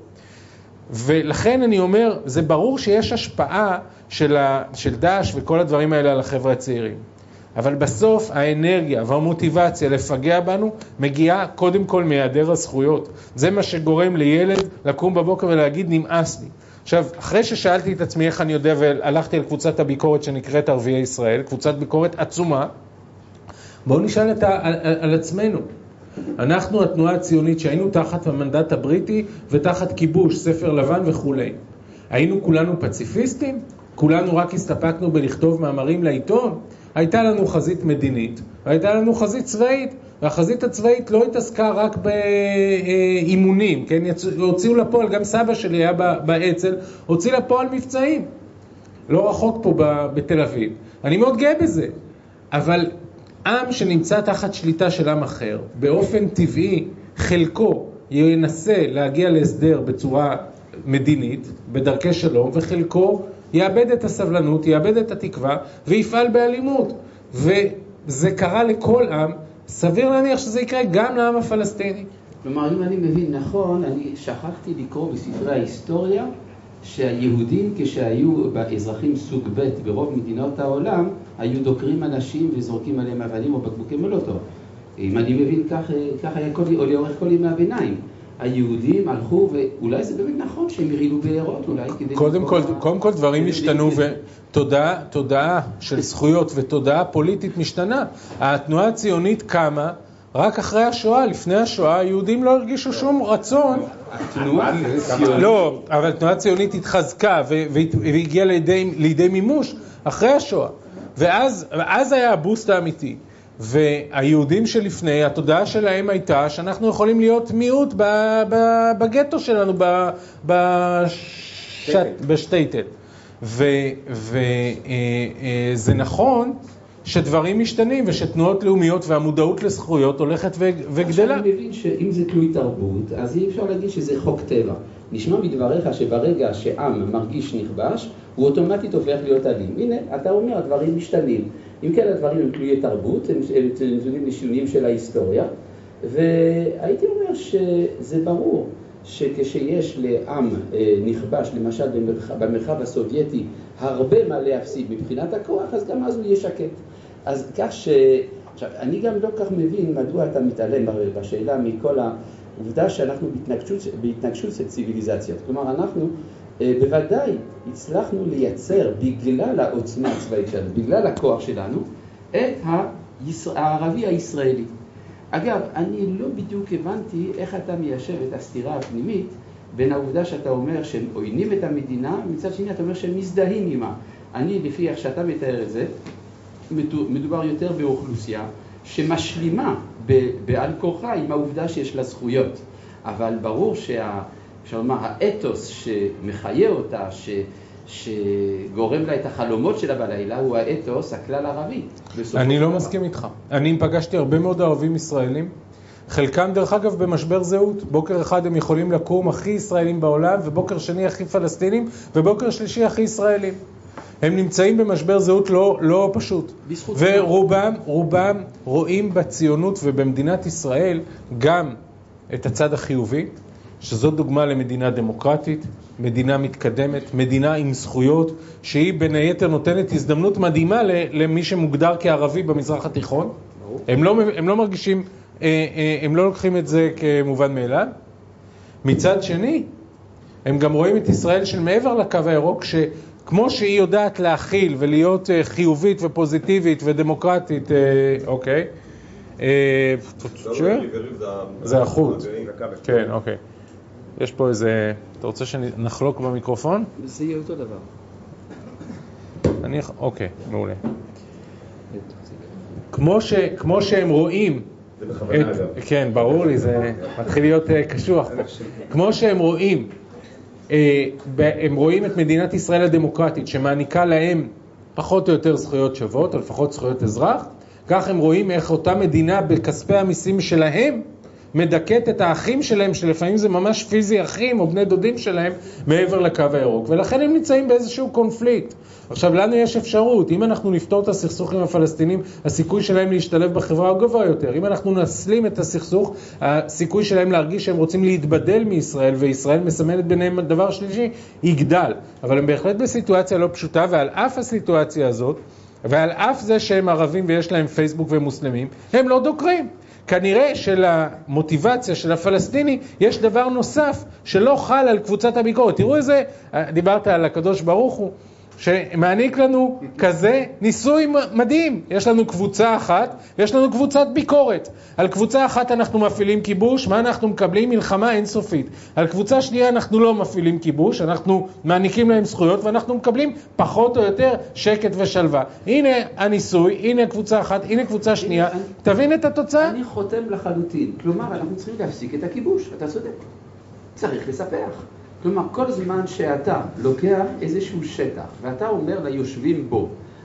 ולכן אני אומר, זה ברור שיש השפעה של, ה, של דאעש וכל הדברים האלה על החבר'ה הצעירים. אבל בסוף האנרגיה והמוטיבציה לפגע בנו מגיעה קודם כל מהיעדר הזכויות. זה מה שגורם לילד לקום בבוקר ולהגיד, נמאס לי. עכשיו, אחרי ששאלתי את עצמי איך אני יודע, והלכתי על קבוצת הביקורת שנקראת ערביי ישראל, קבוצת ביקורת עצומה, בואו נשאל את ה, על, על עצמנו. אנחנו התנועה הציונית שהיינו תחת המנדט הבריטי ותחת כיבוש, ספר לבן וכו'. היינו כולנו פציפיסטים? כולנו רק הסתפקנו בלכתוב מאמרים לעיתון? הייתה לנו חזית מדינית, והייתה לנו חזית צבאית, והחזית הצבאית לא התעסקה רק באימונים, כן? הוציאו לפועל, גם סבא שלי היה באצ"ל, הוציא לפועל מבצעים. לא רחוק פה בתל אביב. אני מאוד גאה בזה. אבל עם שנמצא תחת שליטה של עם אחר, באופן טבעי, חלקו ינסה להגיע להסדר בצורה מדינית, בדרכי שלום, וחלקו יאבד את הסבלנות, יאבד את התקווה, ויפעל באלימות. וזה קרה לכל עם, סביר להניח שזה יקרה גם לעם הפלסטיני. כלומר, אם אני מבין נכון, אני שכחתי לקרוא בספרי ההיסטוריה, שהיהודים כשהיו באזרחים סוג ב' ברוב מדינות העולם, היו דוקרים אנשים וזורקים עליהם אבנים או בקבוקי מולוטוב. אם אני מבין, כך, כך היה כל, או לאורך כל ימי הביניים. היהודים הלכו, ואולי זה באמת נכון שהם הרעילו בעירות, אולי כדי... קודם כל, קודם כל דברים השתנו, ותודעה, תודעה של זכויות ותודעה פוליטית משתנה. התנועה הציונית קמה רק אחרי השואה. לפני השואה היהודים לא הרגישו שום רצון. לא, אבל התנועה הציונית התחזקה והגיעה לידי, לידי מימוש אחרי השואה. ואז, ואז היה הבוסט האמיתי. והיהודים שלפני, התודעה שלהם הייתה שאנחנו יכולים להיות מיעוט בגטו שלנו, בשטייטל. וזה נכון שדברים משתנים ושתנועות לאומיות והמודעות לזכויות הולכת וגדלה. אני מבין שאם זה תלוי תרבות, אז אי אפשר להגיד שזה חוק טבע. נשמע מדבריך שברגע שעם מרגיש נכבש, הוא אוטומטית הופך להיות אלים. הנה, אתה אומר, הדברים משתנים. אם כן, הדברים הם תלויי תרבות, הם תלויים לשינויים של ההיסטוריה, והייתי אומר שזה ברור שכשיש לעם נכבש, למשל במרחב הסובייטי, הרבה מה להפסיד מבחינת הכוח, אז גם אז הוא ישקט. אז כך ש... עכשיו, אני גם לא כך מבין מדוע אתה מתעלם בשאלה מכל העובדה שאנחנו בהתנגשות, בהתנגשות של ציוויליזציות. כלומר, אנחנו בוודאי הצלחנו לייצר בגלל העוצמה הצבאית שלנו, בגלל הכוח שלנו, את הערבי הישראלי. אגב, אני לא בדיוק הבנתי איך אתה מיישב את הסתירה הפנימית בין העובדה שאתה אומר שהם עוינים את המדינה, מצד שני אתה אומר שהם מזדהים עימה. אני, לפי איך שאתה מתאר את זה, מדובר יותר באוכלוסייה שמשלימה בעל כורחה עם העובדה שיש לה זכויות. אבל ברור שה, אפשר לומר, האתוס שמחיה אותה, ש, שגורם לה את החלומות שלה בלילה, הוא האתוס הכלל ערבי. אני לא מסכים איתך. אני פגשתי הרבה מאוד ערבים ישראלים, חלקם דרך אגב במשבר זהות. בוקר אחד הם יכולים לקום הכי ישראלים בעולם, ובוקר שני הכי פלסטינים, ובוקר שלישי הכי ישראלים. הם נמצאים במשבר זהות לא, לא פשוט. ורובם רובם רואים בציונות ובמדינת ישראל גם את הצד החיובי, שזאת דוגמה למדינה דמוקרטית, מדינה מתקדמת, מדינה עם זכויות, שהיא בין היתר נותנת הזדמנות מדהימה למי שמוגדר כערבי במזרח התיכון. הם לא, הם לא מרגישים, הם לא לוקחים את זה כמובן מאליו. מצד שני, הם גם רואים את ישראל של מעבר לקו הירוק, שכמו שהיא יודעת להכיל ולהיות חיובית ופוזיטיבית ודמוקרטית, אוקיי. זה החוט. כן, אוקיי. יש פה איזה... אתה רוצה שנחלוק במיקרופון? זה יהיה אותו דבר. אני... אוקיי, מעולה. כמו ש... כמו שהם רואים... זה בכוונה אגב. כן, ברור לי, זה מתחיל להיות קשוח פה. כמו שהם רואים, הם רואים את מדינת ישראל הדמוקרטית, שמעניקה להם פחות או יותר זכויות שוות, או לפחות זכויות אזרח, כך הם רואים איך אותה מדינה בכספי המיסים שלהם, מדכאת את האחים שלהם, שלפעמים זה ממש פיזי אחים או בני דודים שלהם, מעבר לקו הירוק. ולכן הם נמצאים באיזשהו קונפליקט. עכשיו, לנו יש אפשרות. אם אנחנו נפתור את הסכסוך עם הפלסטינים, הסיכוי שלהם להשתלב בחברה הוא גבוה יותר. אם אנחנו נסלים את הסכסוך, הסיכוי שלהם להרגיש שהם רוצים להתבדל מישראל, וישראל מסמנת ביניהם דבר שלישי, יגדל. אבל הם בהחלט בסיטואציה לא פשוטה, ועל אף הסיטואציה הזאת, ועל אף זה שהם ערבים ויש להם פייסבוק ומוסלמים, הם לא דוקרים. כנראה שלמוטיבציה של הפלסטיני יש דבר נוסף שלא חל על קבוצת הביקורת. תראו איזה, דיברת על הקדוש ברוך הוא, שמעניק לנו כזה ניסוי מדהים. יש לנו קבוצה אחת ויש לנו קבוצת ביקורת. על קבוצה אחת אנחנו מפעילים כיבוש, מה אנחנו מקבלים? מלחמה אינסופית. על קבוצה שנייה אנחנו לא מפעילים כיבוש, אנחנו מעניקים להם זכויות ואנחנו מקבלים פחות או יותר שקט ושלווה. הנה הניסוי, הנה קבוצה אחת, הנה קבוצה שנייה. תבין את התוצאה? אני חותם לחלוטין. כלומר, אנחנו צריכים להפסיק את הכיבוש. אתה צודק. צריך לספח. כלומר, כל זמן שאתה לוקח איזשהו שטח ואתה אומר ליושבים בו,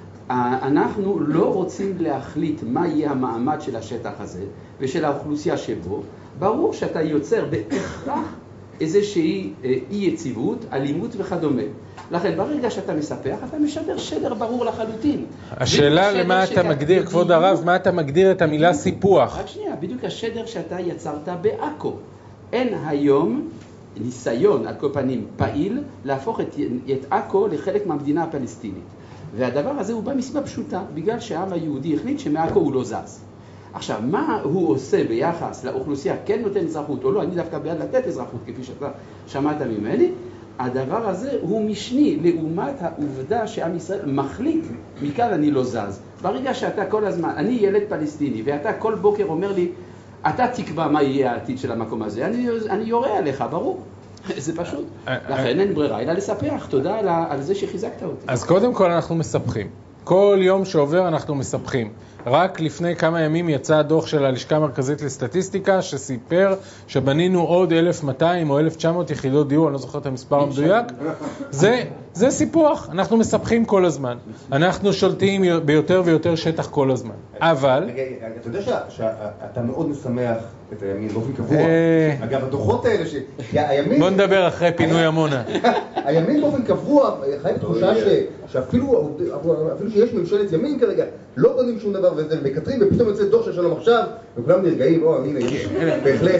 אנחנו לא רוצים להחליט מה יהיה המעמד של השטח הזה ושל האוכלוסייה שבו, ברור שאתה יוצר בהכרח איזושהי אי יציבות, אלימות וכדומה. לכן ברגע שאתה מספח, אתה משדר שדר ברור לחלוטין. השאלה למה אתה מגדיר, כבוד הרב, מה אתה מגדיר את המילה סיפוח? רק שנייה, בדיוק השדר שאתה יצרת בעכו. אין היום ניסיון, על כל פנים, פעיל, להפוך את, את עכו לחלק מהמדינה הפלסטינית. והדבר הזה הוא בא מסיבה פשוטה, בגלל שהעם היהודי החליט שמעכו הוא לא זז. עכשיו, מה הוא עושה ביחס לאוכלוסייה, כן נותן אזרחות או לא, אני דווקא בעד לתת אזרחות, כפי שאתה שמעת ממני, הדבר הזה הוא משני, לעומת העובדה שעם ישראל מחליט, מכאן אני לא זז. ברגע שאתה כל הזמן, אני ילד פלסטיני, ואתה כל בוקר אומר לי, אתה תקבע מה יהיה העתיד של המקום הזה, אני, אני יורה עליך, ברור. זה פשוט. לכן אין ברירה, אלא לספח. תודה על, על זה שחיזקת אותי. אז קודם כל אנחנו מספחים. כל יום שעובר אנחנו מספחים. רק לפני כמה ימים יצא הדוח של הלשכה המרכזית לסטטיסטיקה, שסיפר שבנינו עוד אלף ומאתיים או אלף ותשע מאות יחידות דיור, אני לא זוכר את המספר המדויק. זה, זה סיפוח, אנחנו מספחים כל הזמן. אנחנו שולטים ביותר ויותר שטח כל הזמן. אבל... אתה יודע שאתה מאוד משמח את הימין באופן קבוע. אגב, הדוחות האלה שהימין... בוא נדבר אחרי פינוי עמונה. הימין באופן קבוע, חי בתחושה שאפילו שיש ממשלת ימין כרגע, לא בונים שום דבר וזה, מקטרים, ופתאום יוצא דוח של שלום עכשיו, וכולם נרגעים, או, הנה, בהחלט.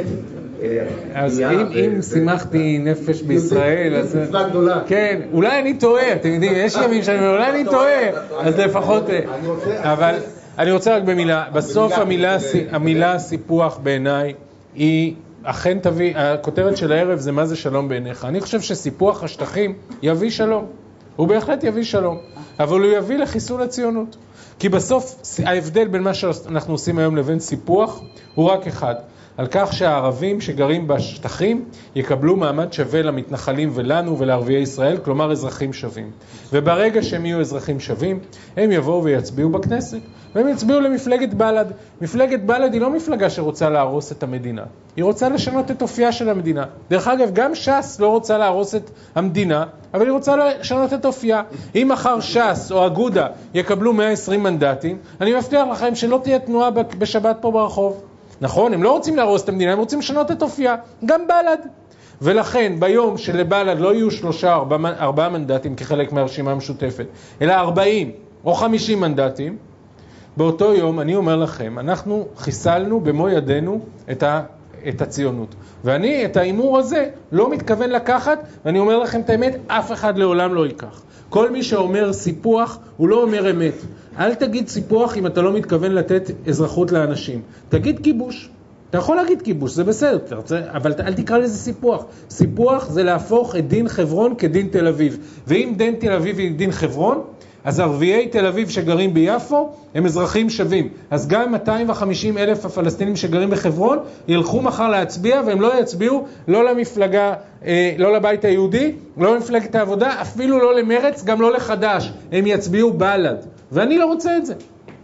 אז אם שימחתי נפש בישראל, אז... מצווה גדולה. כן, אולי אני טועה, אתם יודעים, יש ימים שאני אומר, אולי אני טועה, אז לפחות... אבל אני רוצה רק במילה, בסוף המילה סיפוח בעיניי היא אכן תביא, הכותרת של הערב זה מה זה שלום בעיניך. אני חושב שסיפוח השטחים יביא שלום, הוא בהחלט יביא שלום, אבל הוא יביא לחיסול הציונות. כי בסוף ההבדל בין מה שאנחנו עושים היום לבין סיפוח הוא רק אחד. על כך שהערבים שגרים בשטחים יקבלו מעמד שווה למתנחלים ולנו ולערביי ישראל, כלומר אזרחים שווים. וברגע שהם יהיו אזרחים שווים, הם יבואו ויצביעו בכנסת. והם יצביעו למפלגת בל"ד. מפלגת בל"ד היא לא מפלגה שרוצה להרוס את המדינה. היא רוצה לשנות את אופייה של המדינה. דרך אגב, גם ש"ס לא רוצה להרוס את המדינה, אבל היא רוצה לשנות את אופייה. אם מחר ש"ס או אגודה יקבלו מאה ועשרים מנדטים, אני מבטיח לכם שלא תהיה תנועה בשבת פה ברחוב. נכון, הם לא רוצים להרוס את המדינה, הם רוצים לשנות את אופייה, גם בל"ד. ולכן ביום שלבל"ד לא יהיו שלושה, ארבעה, ארבעה מנדטים כחלק מהרשימה המשותפת, אלא ארבעים או חמישים מנדטים, באותו יום אני אומר לכם, אנחנו חיסלנו במו ידינו את, ה, את הציונות. ואני את האימור הזה לא מתכוון לקחת, ואני אומר לכם את האמת, אף אחד לעולם לא ייקח. כל מי שאומר סיפוח, הוא לא אומר אמת. אל תגיד סיפוח אם אתה לא מתכוון לתת אזרחות לאנשים. תגיד כיבוש. אתה יכול להגיד כיבוש, זה בסדר, אבל אל תקרא לזה סיפוח. סיפוח זה להפוך את דין חברון כדין תל אביב. ואם דין תל אביב היא דין חברון, אז ערביי תל אביב שגרים ביפו הם אזרחים שווים. אז גם מאתיים וחמישים אלף הפלסטינים שגרים בחברון ילכו מחר להצביע, והם לא יצביעו לא למפלגה, לא לבית היהודי, לא למפלגת העבודה, אפילו לא למרץ, גם לא לחדש. הם יצביעו בל"ד. ואני לא רוצה את זה.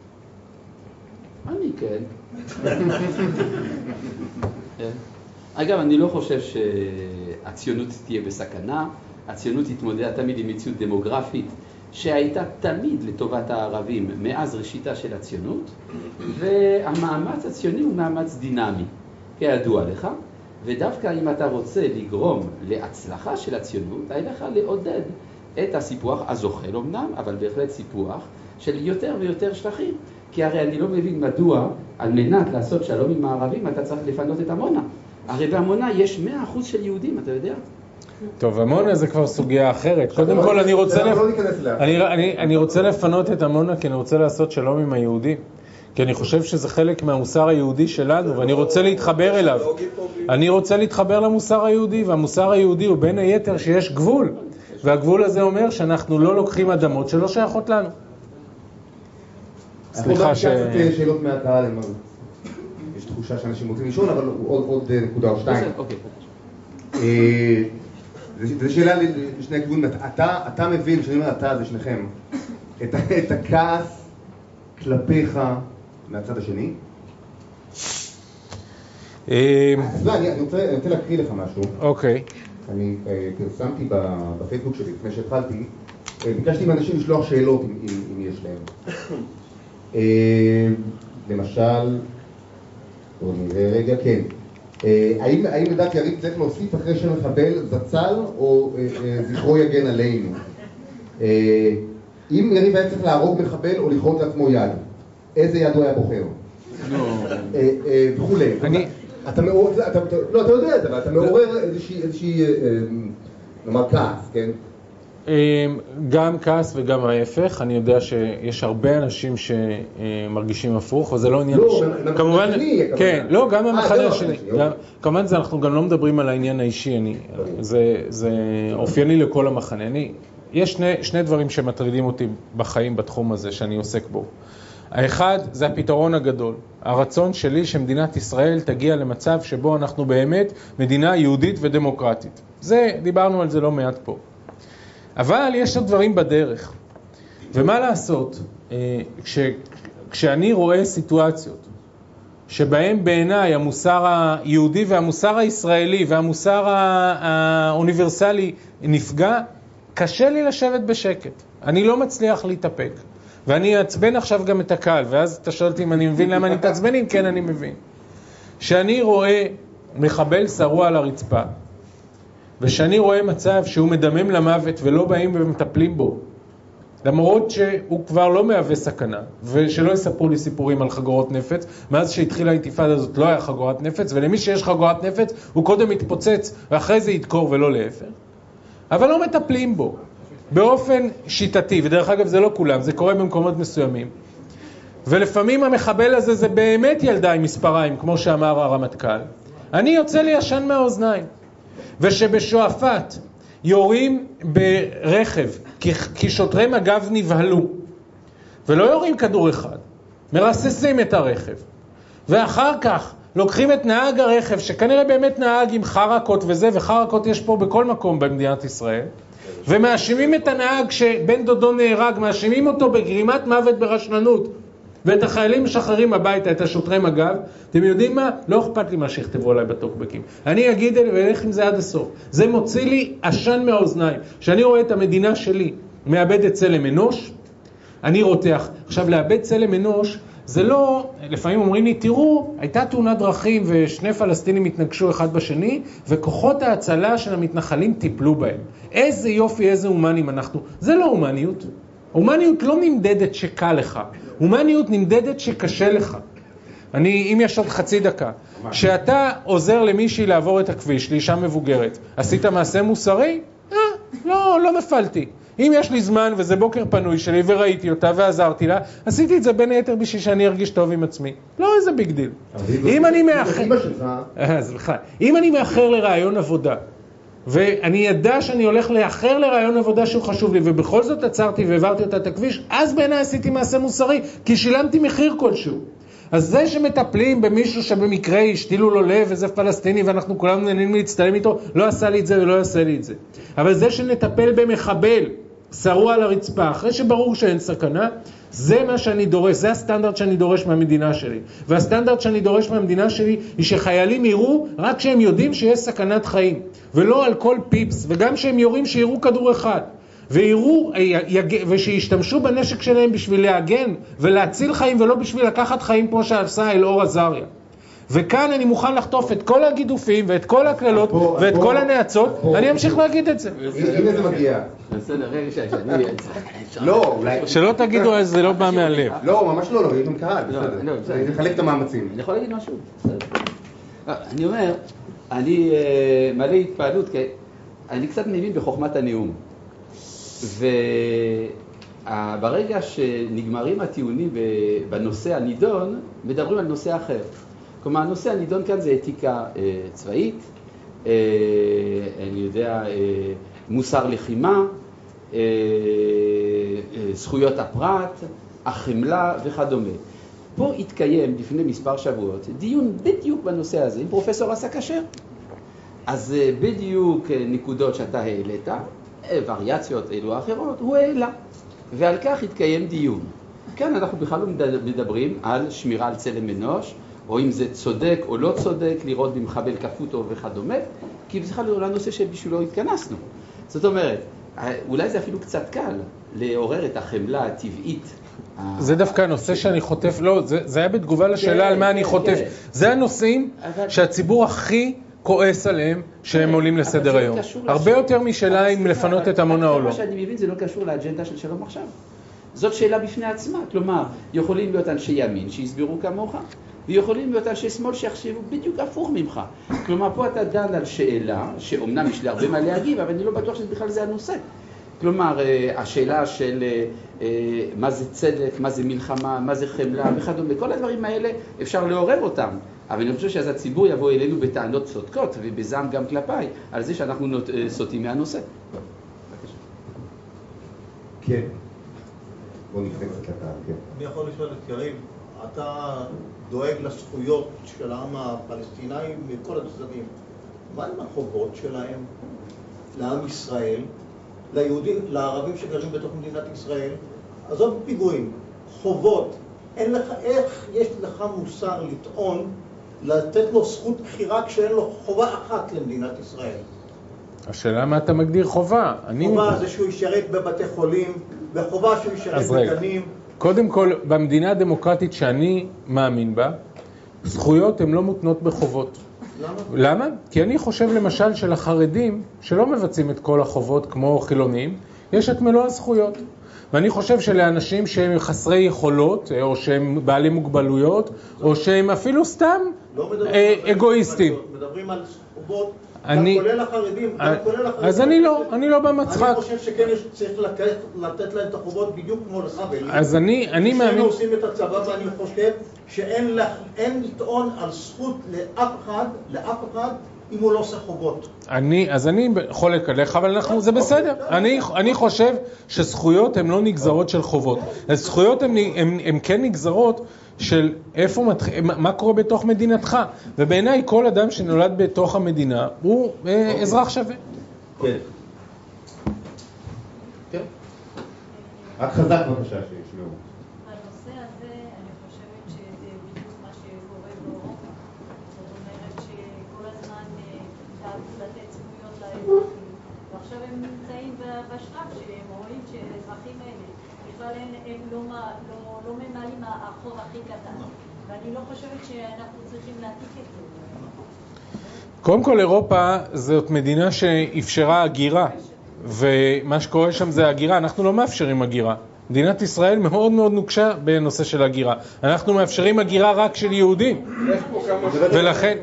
אני כן. אגב, אני לא חושב שהציונות תהיה בסכנה. הציונות התמודדה תמיד עם מציאות דמוגרפית שהייתה תמיד לטובת הערבים מאז ראשיתה של הציונות, והמאמץ הציוני הוא מאמץ דינמי, כידוע לך, ודווקא אם אתה רוצה לגרום להצלחה של הציונות, היה לך לעודד את הסיפוח הזוחל אמנם, אבל בהחלט סיפוח של יותר ויותר שטחים. כי הרי אני לא מבין מדוע על מנת לעשות שלום עם הערבים אתה צריך לפנות את עמונה. הרי בעמונה יש מאה אחוז של יהודים, אתה יודע? טוב, עמונה זה כבר סוגיה אחרת. קודם כל אני רוצה אני רוצה לפנות את עמונה כי אני רוצה לעשות שלום עם היהודים. כי אני חושב שזה חלק מהמוסר היהודי שלנו, ואני רוצה להתחבר אליו. אני רוצה להתחבר למוסר היהודי, והמוסר היהודי הוא בין היתר שיש גבול. והגבול הזה אומר שאנחנו לא לוקחים אדמות שלא שייכות לנו. סליחה ש... שאלות מהקהל, יש תחושה שאנשים רוצים לישון, אבל עוד נקודה או שתיים. זו שאלה לשני הכיוונים. אתה מבין, כשאני אומר אתה זה שניכם, את הכעס כלפיך מהצד השני? לא, אני רוצה להקריא לך משהו. אוקיי. אני פרסמתי בפייסבוק שלי, לפני שהתחלתי, ביקשתי מאנשים לשלוח שאלות אם יש להם. למשל, בואו נראה רגע, כן. האם לדעת יריב צריך להוסיף אחרי שמחבל זצ"ל או זכרו יגן עלינו? אם יריב היה צריך להרוג מחבל או לכרות לעצמו יד, איזה יד הוא היה בוחר? וכולי. אתה מעורר, לא, אתה יודע את זה, אבל אתה מעורר איזושהי, נאמר, כעס, כן? גם כעס וגם ההפך. אני יודע שיש הרבה אנשים שמרגישים הפוך, וזה לא עניין... לא, כמובן... כן, לא, גם המחנה השני. כמובן, אנחנו גם לא מדברים על העניין האישי, זה אופייני לכל המחנה. יש שני דברים שמטרידים אותי בחיים בתחום הזה שאני עוסק בו. האחד זה הפתרון הגדול. הרצון שלי שמדינת ישראל תגיע למצב שבו אנחנו באמת מדינה יהודית ודמוקרטית. זה, דיברנו על זה לא מעט פה. אבל יש עוד דברים בדרך. ומה לעשות? כש, כשאני רואה סיטואציות שבהם בעיניי המוסר היהודי והמוסר הישראלי והמוסר האוניברסלי נפגע, קשה לי לשבת בשקט. אני לא מצליח להתאפק. ואני אעצבן עכשיו גם את הקהל, ואז אתה שואל אותי אם אני מבין למה אני מתעצבנים, כן אני מבין. שאני רואה מחבל שרוע על הרצפה, ושאני רואה מצב שהוא מדמם למוות ולא באים ומטפלים בו, למרות שהוא כבר לא מהווה סכנה, ושלא יספרו לי סיפורים על חגורות נפץ, מאז שהתחילה האינתיפאדה הזאת לא היה חגורת נפץ, ולמי שיש חגורת נפץ הוא קודם מתפוצץ ואחרי זה ידקור ולא להפך. אבל לא מטפלים בו באופן שיטתי, ודרך אגב זה לא כולם, זה קורה במקומות מסוימים. ולפעמים המחבל הזה זה באמת ילדה עם מספריים, כמו שאמר הרמטכ"ל. אני יוצא לי ישן מהאוזניים. ושבשועפאט יורים ברכב, כי, כי שוטרי מג"ב נבהלו, ולא יורים כדור אחד, מרססים את הרכב. ואחר כך לוקחים את נהג הרכב, שכנראה באמת נהג עם חרקות וזה, וחרקות יש פה בכל מקום במדינת ישראל, ומאשימים את הנהג שבן דודו נהרג, מאשימים אותו בגרימת מוות ברשלנות, ואת החיילים משחררים הביתה, את השוטרי מג"ב. אתם יודעים מה? לא אכפת לי מה שיכתבו עליי בטוקבקים. אני אגיד ואלך עם זה עד הסוף. זה מוציא לי עשן מהאוזניים. כשאני רואה את המדינה שלי מאבדת צלם אנוש, אני רותח. עכשיו, לאבד צלם אנוש, זה לא, לפעמים אומרים לי, תראו, הייתה תאונת דרכים ושני פלסטינים התנגשו אחד בשני, וכוחות ההצלה של המתנחלים טיפלו בהם. איזה יופי, איזה הומנים אנחנו. זה לא הומניות. הומניות לא נמדדת שקל לך. הומניות נמדדת שקשה לך. אני, אם יש עוד חצי דקה, שאתה עוזר למישהי לעבור את הכביש, לאישה מבוגרת, עשית מעשה מוסרי? אה, לא, לא נפלתי. אם יש לי זמן וזה בוקר פנוי שלי וראיתי אותה ועזרתי לה, עשיתי את זה בין היתר בשביל שאני ארגיש טוב עם עצמי. לא איזה ביג דיל. אם אני מאחר... אם אני מאחר לרעיון עבודה, ואני ידע שאני הולך לאחר לרעיון עבודה שהוא חשוב לי, ובכל זאת עצרתי והעברתי אותה את הכביש, אז בעיניי עשיתי מעשה מוסרי, כי שילמתי מחיר כלשהו. אז זה שמטפלים במישהו שבמקרה השתילו לו לב וזה פלסטיני ואנחנו כולנו נהנים להצטלם איתו, לא עשה לי את זה ולא יעשה לי את זה. אבל זה שנטפל במחבל שרוע על הרצפה, אחרי שברור שאין סכנה, זה מה שאני דורש, זה הסטנדרט שאני דורש מהמדינה שלי. והסטנדרט שאני דורש מהמדינה שלי היא שחיילים יראו רק שהם יודעים שיש סכנת חיים, ולא על כל פיפס, וגם שהם יורים שיראו כדור אחד. ויראו, ושישתמשו בנשק שלהם בשביל להגן ולהציל חיים, ולא בשביל לקחת חיים כמו שעשה אלאור עזריה. וכאן אני מוכן לחטוף את כל הגידופים ואת כל הכללות ואת כל הנאצות, אני אמשיך להגיד את זה. הנה זה מגיע. בסדר, רגע שאני... לא, אולי... שלא תגידו אז זה לא בא מהלב. לא, ממש לא, לא, גם קהל, בסדר. אני אחלק את המאמצים. אני יכול להגיד משהו? אני אומר, אני מלא התפעלות, כי אני קצת מבין בחוכמת הנאום. וברגע שנגמרים הטיעונים בנושא הנידון, מדברים על נושא אחר. כלומר, הנושא הנידון כאן זה אתיקה צבאית, אני יודע, מוסר לחימה, זכויות הפרט, החמלה וכדומה. פה התקיים לפני מספר שבועות דיון בדיוק בנושא הזה עם פרופסור אסא כשר. אז בדיוק נקודות שאתה העלית, וריאציות אלו האחרות, הוא העלה. ועל כך התקיים דיון. כאן אנחנו בכלל לא מדברים על שמירה על צלם אנוש, או אם זה צודק או לא צודק, לראות במחבל כפותו וכדומה, כי בכלל לא הנושא שבשבילו התכנסנו. זאת אומרת, אולי זה אפילו קצת קל לעורר את החמלה הטבעית. זה דווקא הנושא שאני חוטף, לא, זה, זה היה בתגובה לשאלה על מה אני חוטף. זה הנושאים שהציבור הכי כועס עליהם שהם עולים לסדר היום. הרבה יותר משאלה אם לפנות את עמונה או לא. מה שאני מבין זה לא קשור לאג'נדה של שלום עכשיו. זאת שאלה בפני עצמה. כלומר, יכולים להיות אנשי ימין שיסבירו כמוך, ויכולים להיות אנשי שמאל שיחשבו בדיוק הפוך ממך. כלומר, פה אתה דן על שאלה, שאומנם יש לי הרבה מה להגיב, אבל אני לא בטוח שבכלל זה הנושא. כלומר, השאלה של מה זה צדק, מה זה מלחמה, מה זה חמלה וכדומה, כל הדברים האלה אפשר לעורר אותם. אבל אני חושב שאז הציבור יבוא אלינו בטענות צודקות ובזעם גם כלפיי, על זה שאנחנו סוטים מהנושא. כן. בוא נפנה קצת לקהל, כן. אני יכול לשאול את יריב, אתה דואג לזכויות של העם הפלסטיני מכל הצדדים. מה הם החובות שלהם לעם ישראל, ליהודים, לערבים שגרים בתוך מדינת ישראל? עזוב פיגועים, חובות. אין לך, איך יש לך מוסר לטעון לתת לו זכות בחירה כשאין לו חובה אחת למדינת ישראל? השאלה מה אתה מגדיר חובה? חובה זה שהוא ישרת בבתי חולים, וחובה שהוא ישרת בגנים. קודם כל, במדינה הדמוקרטית שאני מאמין בה, זכויות הן לא מותנות בחובות. למה? למה? כי אני חושב למשל שלחרדים שלא מבצעים את כל החובות כמו חילונים, יש את מלוא הזכויות. ואני חושב שלאנשים שהם חסרי יכולות, או שהם בעלי מוגבלויות, או שהם אפילו סתם אגואיסטים. מדברים על חובות, גם כולל החרדים, גם כולל החרדים. אז אני לא, אני לא במצחק. אני חושב שכן צריך לתת להם את החובות בדיוק כמו לך ולי. אז אני, אני מאמין... שהם עושים את הצבא, ואני חושב שאין לטעון על זכות לאף אחד, לאף אחד, אם הוא לא עושה חובות. אני, אז אני חולק עליך, אבל אנחנו, זה בסדר. אני, אני חושב שזכויות הן לא נגזרות של חובות. הזכויות הן, הן, הן כן נגזרות של איפה מתחיל, מה קורה בתוך מדינתך. ובעיניי כל אדם שנולד בתוך המדינה הוא אה, אזרח שווה. כן. כן. רק חזק בבקשה שישמעו. הנושא הזה, אני חושבת שזה בדיוק מה שקורה באירופה. זאת אומרת שכל הזמן דאגו לתת זכויות לאזרחים, ועכשיו הם נמצאים בשלב שהם רואים שהאזרחים האלה בכלל הם לא, לא, לא ממלאים החוב הכי קטן, ואני לא חושבת שאנחנו צריכים להעתיק את זה. קודם כל אירופה זאת מדינה שאפשרה הגירה, ומה שקורה שם זה הגירה. אנחנו לא מאפשרים הגירה. מדינת ישראל מאוד מאוד נוקשה בנושא של הגירה. אנחנו מאפשרים הגירה רק של יהודים. ולכן...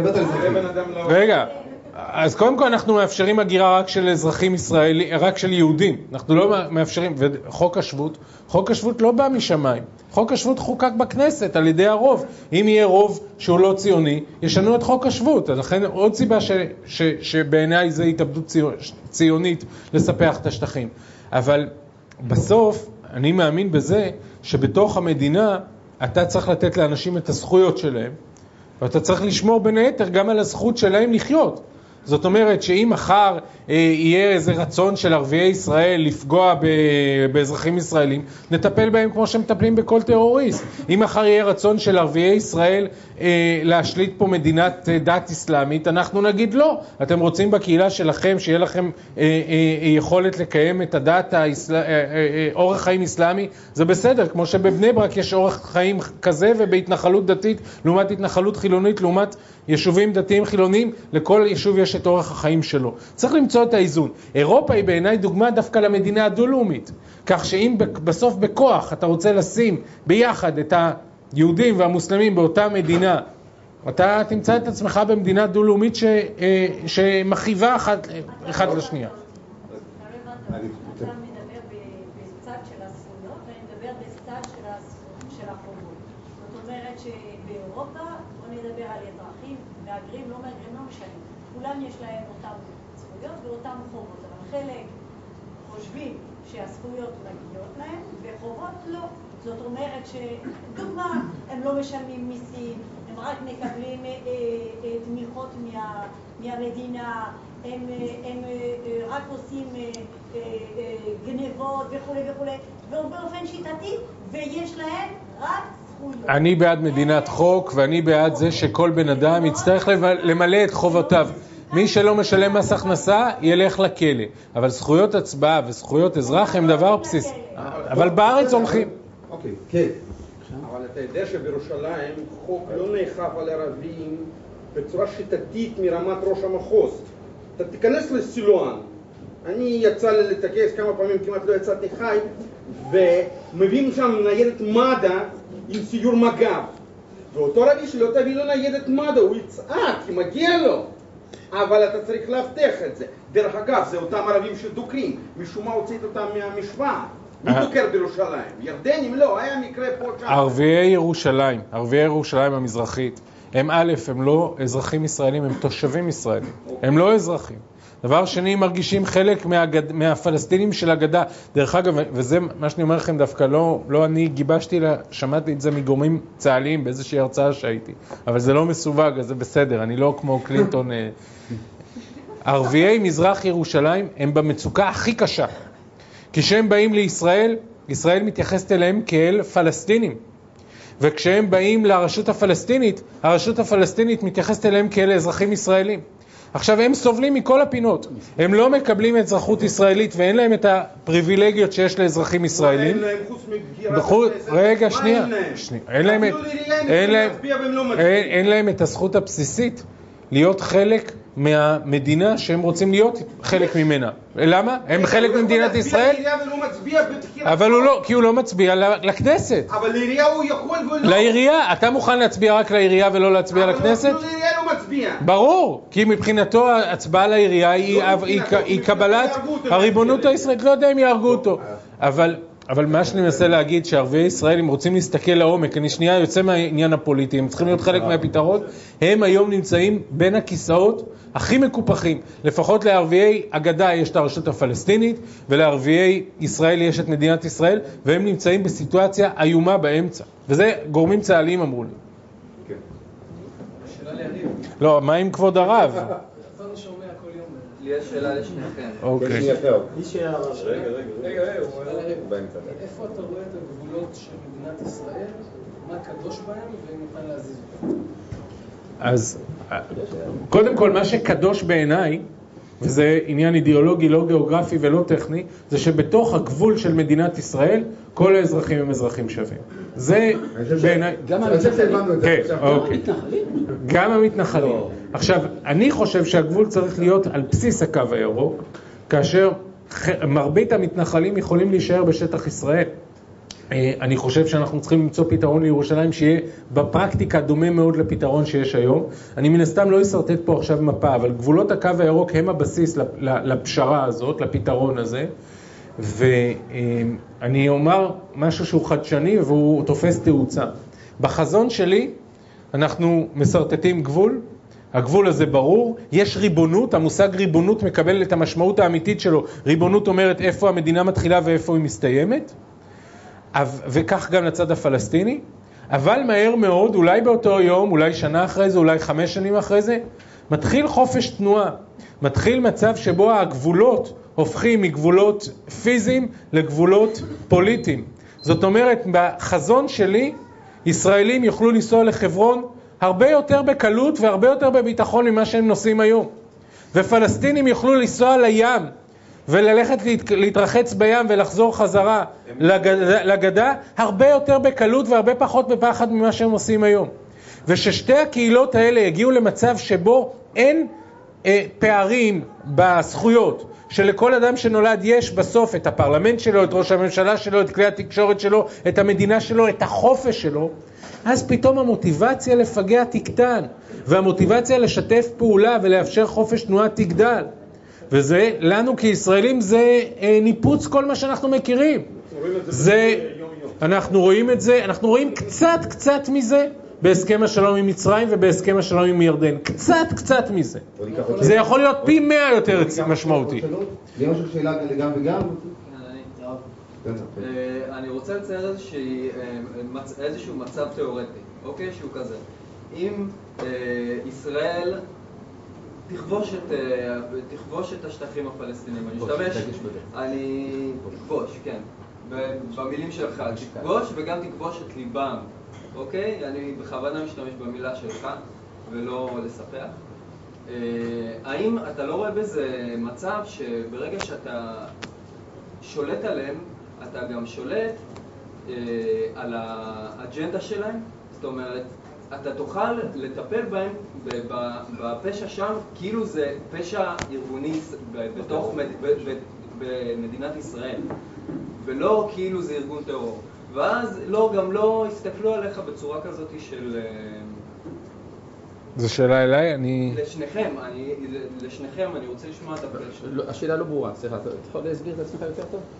רגע, אז קודם כל אנחנו מאפשרים הגירה רק של אזרחים ישראלים, רק של יהודים. אנחנו לא מאפשרים, וחוק השבות, חוק השבות לא בא משמיים. חוק השבות חוקק בכנסת על ידי הרוב. אם יהיה רוב שהוא לא ציוני, ישנו את חוק השבות. לכן עוד סיבה ש, ש, שבעיניי זה התאבדות ציונית לספח את השטחים. אבל בסוף אני מאמין בזה שבתוך המדינה אתה צריך לתת לאנשים את הזכויות שלהם, ואתה צריך לשמור בין היתר גם על הזכות שלהם לחיות. זאת אומרת שאם מחר אה, יהיה איזה רצון של ערביי ישראל לפגוע ב- באזרחים ישראלים, נטפל בהם כמו שמטפלים בכל טרוריסט. אם מחר יהיה רצון של ערביי ישראל אה, להשליט פה מדינת אה, דת אסלאמית, אנחנו נגיד לא. אתם רוצים בקהילה שלכם שיהיה לכם אה, אה, יכולת לקיים את הדת, האסל... אה, אה, אה, אורח חיים אסלאמי, זה בסדר. כמו שבבני ברק יש אורח חיים כזה, ובהתנחלות דתית לעומת התנחלות חילונית, לעומת יישובים דתיים חילוניים, לכל יישוב יש את אורח החיים שלו. צריך למצוא את האיזון. אירופה היא בעיניי דוגמה דווקא למדינה הדו-לאומית. כך שאם בסוף בכוח אתה רוצה לשים ביחד את היהודים והמוסלמים באותה מדינה, אתה תמצא את עצמך במדינה דו-לאומית ש, שמחיבה אחת, אחד לשנייה. אתה מדבר בצד של הזכויות, ואני מדבר בצד של החובות. זאת אומרת שבאירופה, בוא נדבר על אזרחים, מהגרים, לא מהגרים, לא משנה. כולם יש להם אותם זכויות ואותם חובות, אבל חלק חושבים שהזכויות מגיעות להם וחובות לא. זאת אומרת שדוגמה, הם לא משלמים מיסים, הם רק מקבלים אה, אה, תמיכות מה, מהמדינה, הם, הם אה, רק עושים אה, אה, אה, גנבות וכו' וכו', ובאופן שיטתי, ויש להם רק זכויות. אני בעד מדינת חוק, ואני בעד זה שכל בן אדם יצטרך למלא את חובותיו. מי שלא משלם מס הכנסה ילך לכלא. אבל זכויות הצבעה וזכויות אזרח הם דבר בסיסי. אבל בארץ הולכים. אוקיי, כן. אבל אתה יודע שבירושלים חוק לא נאכף על ערבים בצורה שיטתית מרמת ראש המחוז. אתה תיכנס לסילואן. אני יצא לי לטקס כמה פעמים, כמעט לא יצאתי חי, ומביאים שם ניידת מד"א עם סיור מג"ב. ואותו רבי שלא תביא לו ניידת מד"א, הוא יצעק, כי מגיע לו. אבל אתה צריך להבטח את זה. דרך אגב, זה אותם ערבים שדוקרים. משום מה הוצאת אותם מהמשוואה. מי דוקר בירושלים? ירדנים? לא, היה מקרה פה שם. ערביי ירושלים, ערביי ירושלים המזרחית, הם א', הם לא אזרחים ישראלים, הם תושבים ישראלים. הם לא אזרחים. דבר שני, הם מרגישים חלק מהגד... מהפלסטינים של הגדה. דרך אגב, וזה מה שאני אומר לכם דווקא, לא, לא אני גיבשתי לה, שמעתי את זה מגורמים צה"ליים באיזושהי הרצאה שהייתי. אבל זה לא מסווג, אז זה בסדר, אני לא כמו קלינטון. ערביי מזרח ירושלים הם במצוקה הכי קשה. כשהם באים לישראל, ישראל מתייחסת אליהם כאל פלסטינים. וכשהם באים לרשות הפלסטינית, הרשות הפלסטינית מתייחסת אליהם כאל אזרחים ישראלים. עכשיו, הם סובלים מכל הפינות. הם לא מקבלים אזרחות ישראלית ואין להם את הפריבילגיות שיש לאזרחים ישראלים. אין להם חוץ מבגירת בחוץ, הכנסת. רגע, מה שנייה. אין להם? שנייה. אין להם, אפילו לעירייה הם אין יכולים להם, להצביע והם לא אין, מצביעים. אין להם את הזכות הבסיסית להיות חלק מהמדינה שהם רוצים להיות חלק ממנה. למה? הם חלק ממדינת ישראל? הוא יכול להצביע לעירייה ולא מצביע בבחירת. אבל הוא לא, כי הוא לא מצביע לכנסת. אבל לעירייה הוא יכול ולא. לעירייה, אתה מוכן להצביע רק לעירייה ולא להצביע לכנסת? אבל לעירייה לא מצביע. ברור, כי מבחינתו ההצבעה לעירייה היא, היא, היא קבלת הריבונות הישראלית, לא יודע אם יהרגו אותו. אבל, אבל מה שאני מנסה להגיד, שערביי ישראל, אם רוצים להסתכל לעומק, אני שנייה יוצא מהעניין הפוליטי, הם צריכים להיות חלק מהפתרון, הם היום נמצאים בין הכיסאות הכי מקופחים. לפחות לערביי הגדה יש את הרשות הפלסטינית, ולערביי ישראל יש את מדינת ישראל, והם נמצאים בסיטואציה איומה באמצע. וזה גורמים צהליים אמרו לי. שאלה ליריב. לא, מה עם כבוד הרב? אני שומע כל יום. לי יש שאלה לשניכם. אוקיי. לי שאלה לרב. רגע, רגע, רגע, רגע, הוא שאלה ליריב. איפה אתה רואה את הגבולות של מדינת ישראל, מה קדוש בהם, ואם ניתן להזיז אותם? אז קודם כל, מה שקדוש בעיניי, וזה עניין אידיאולוגי, לא גיאוגרפי ולא טכני, זה שבתוך הגבול של מדינת ישראל, כל האזרחים הם אזרחים שווים. זה בעיניי... גם המתנחלים? כן, אוקיי. גם המתנחלים. עכשיו, אני חושב שהגבול צריך להיות על בסיס הקו הירוק, כאשר מרבית המתנחלים יכולים להישאר בשטח ישראל. אני חושב שאנחנו צריכים למצוא פתרון לירושלים שיהיה בפרקטיקה דומה מאוד לפתרון שיש היום. אני מן הסתם לא אסרטט פה עכשיו מפה, אבל גבולות הקו הירוק הם הבסיס לפשרה הזאת, לפתרון הזה. ואני אומר משהו שהוא חדשני והוא תופס תאוצה. בחזון שלי אנחנו מסרטטים גבול, הגבול הזה ברור, יש ריבונות, המושג ריבונות מקבל את המשמעות האמיתית שלו. ריבונות אומרת איפה המדינה מתחילה ואיפה היא מסתיימת. וכך גם לצד הפלסטיני, אבל מהר מאוד, אולי באותו יום, אולי שנה אחרי זה, אולי חמש שנים אחרי זה, מתחיל חופש תנועה, מתחיל מצב שבו הגבולות הופכים מגבולות פיזיים לגבולות פוליטיים. זאת אומרת, בחזון שלי, ישראלים יוכלו לנסוע לחברון הרבה יותר בקלות והרבה יותר בביטחון ממה שהם נוסעים היום. ופלסטינים יוכלו לנסוע לים, וללכת להתרחץ בים ולחזור חזרה לגדה, לגדה הרבה יותר בקלות והרבה פחות בפחד ממה שהם עושים היום. וששתי הקהילות האלה הגיעו למצב שבו אין אה, פערים בזכויות, שלכל אדם שנולד יש בסוף את הפרלמנט שלו, את ראש הממשלה שלו, את כלי התקשורת שלו, את המדינה שלו, את החופש שלו, אז פתאום המוטיבציה לפגע תקטן, והמוטיבציה לשתף פעולה ולאפשר חופש תנועה תגדל. וזה, לנו כישראלים, זה אה, ניפוץ כל מה שאנחנו מכירים. זה, אנחנו רואים את זה, אנחנו רואים קצת קצת מזה בהסכם השלום עם מצרים ובהסכם השלום עם ירדן. קצת קצת מזה. זה יכול להיות פי מאה יותר משמעותי. לי משהו שאלה גם וגם? אני רוצה לציין איזשהו מצב תיאורטי, אוקיי? שהוא כזה. אם ישראל תכבוש את, תכבוש את השטחים הפלסטינים, אני אשתמש, אני תכבוש, כן, במילים שלך, תכבוש וגם תכבוש את ליבם, אוקיי? אני בכוונה משתמש במילה שלך ולא לספח. האם אתה לא רואה בזה מצב שברגע שאתה שולט עליהם, אתה גם שולט על האג'נדה שלהם? זאת אומרת, אתה תוכל לטפל בהם בפשע שם, כאילו זה פשע ארגוני בתוך במדינת ישראל, ולא כאילו זה ארגון טרור. ואז לא, גם לא הסתכלו עליך בצורה כזאת של... זו שאלה אליי, אני... לשניכם, אני, לשניכם, אני רוצה לשמוע את הפשע. השאלה לא ברורה, סליחה, אתה יכול להסביר את עצמך יותר טוב?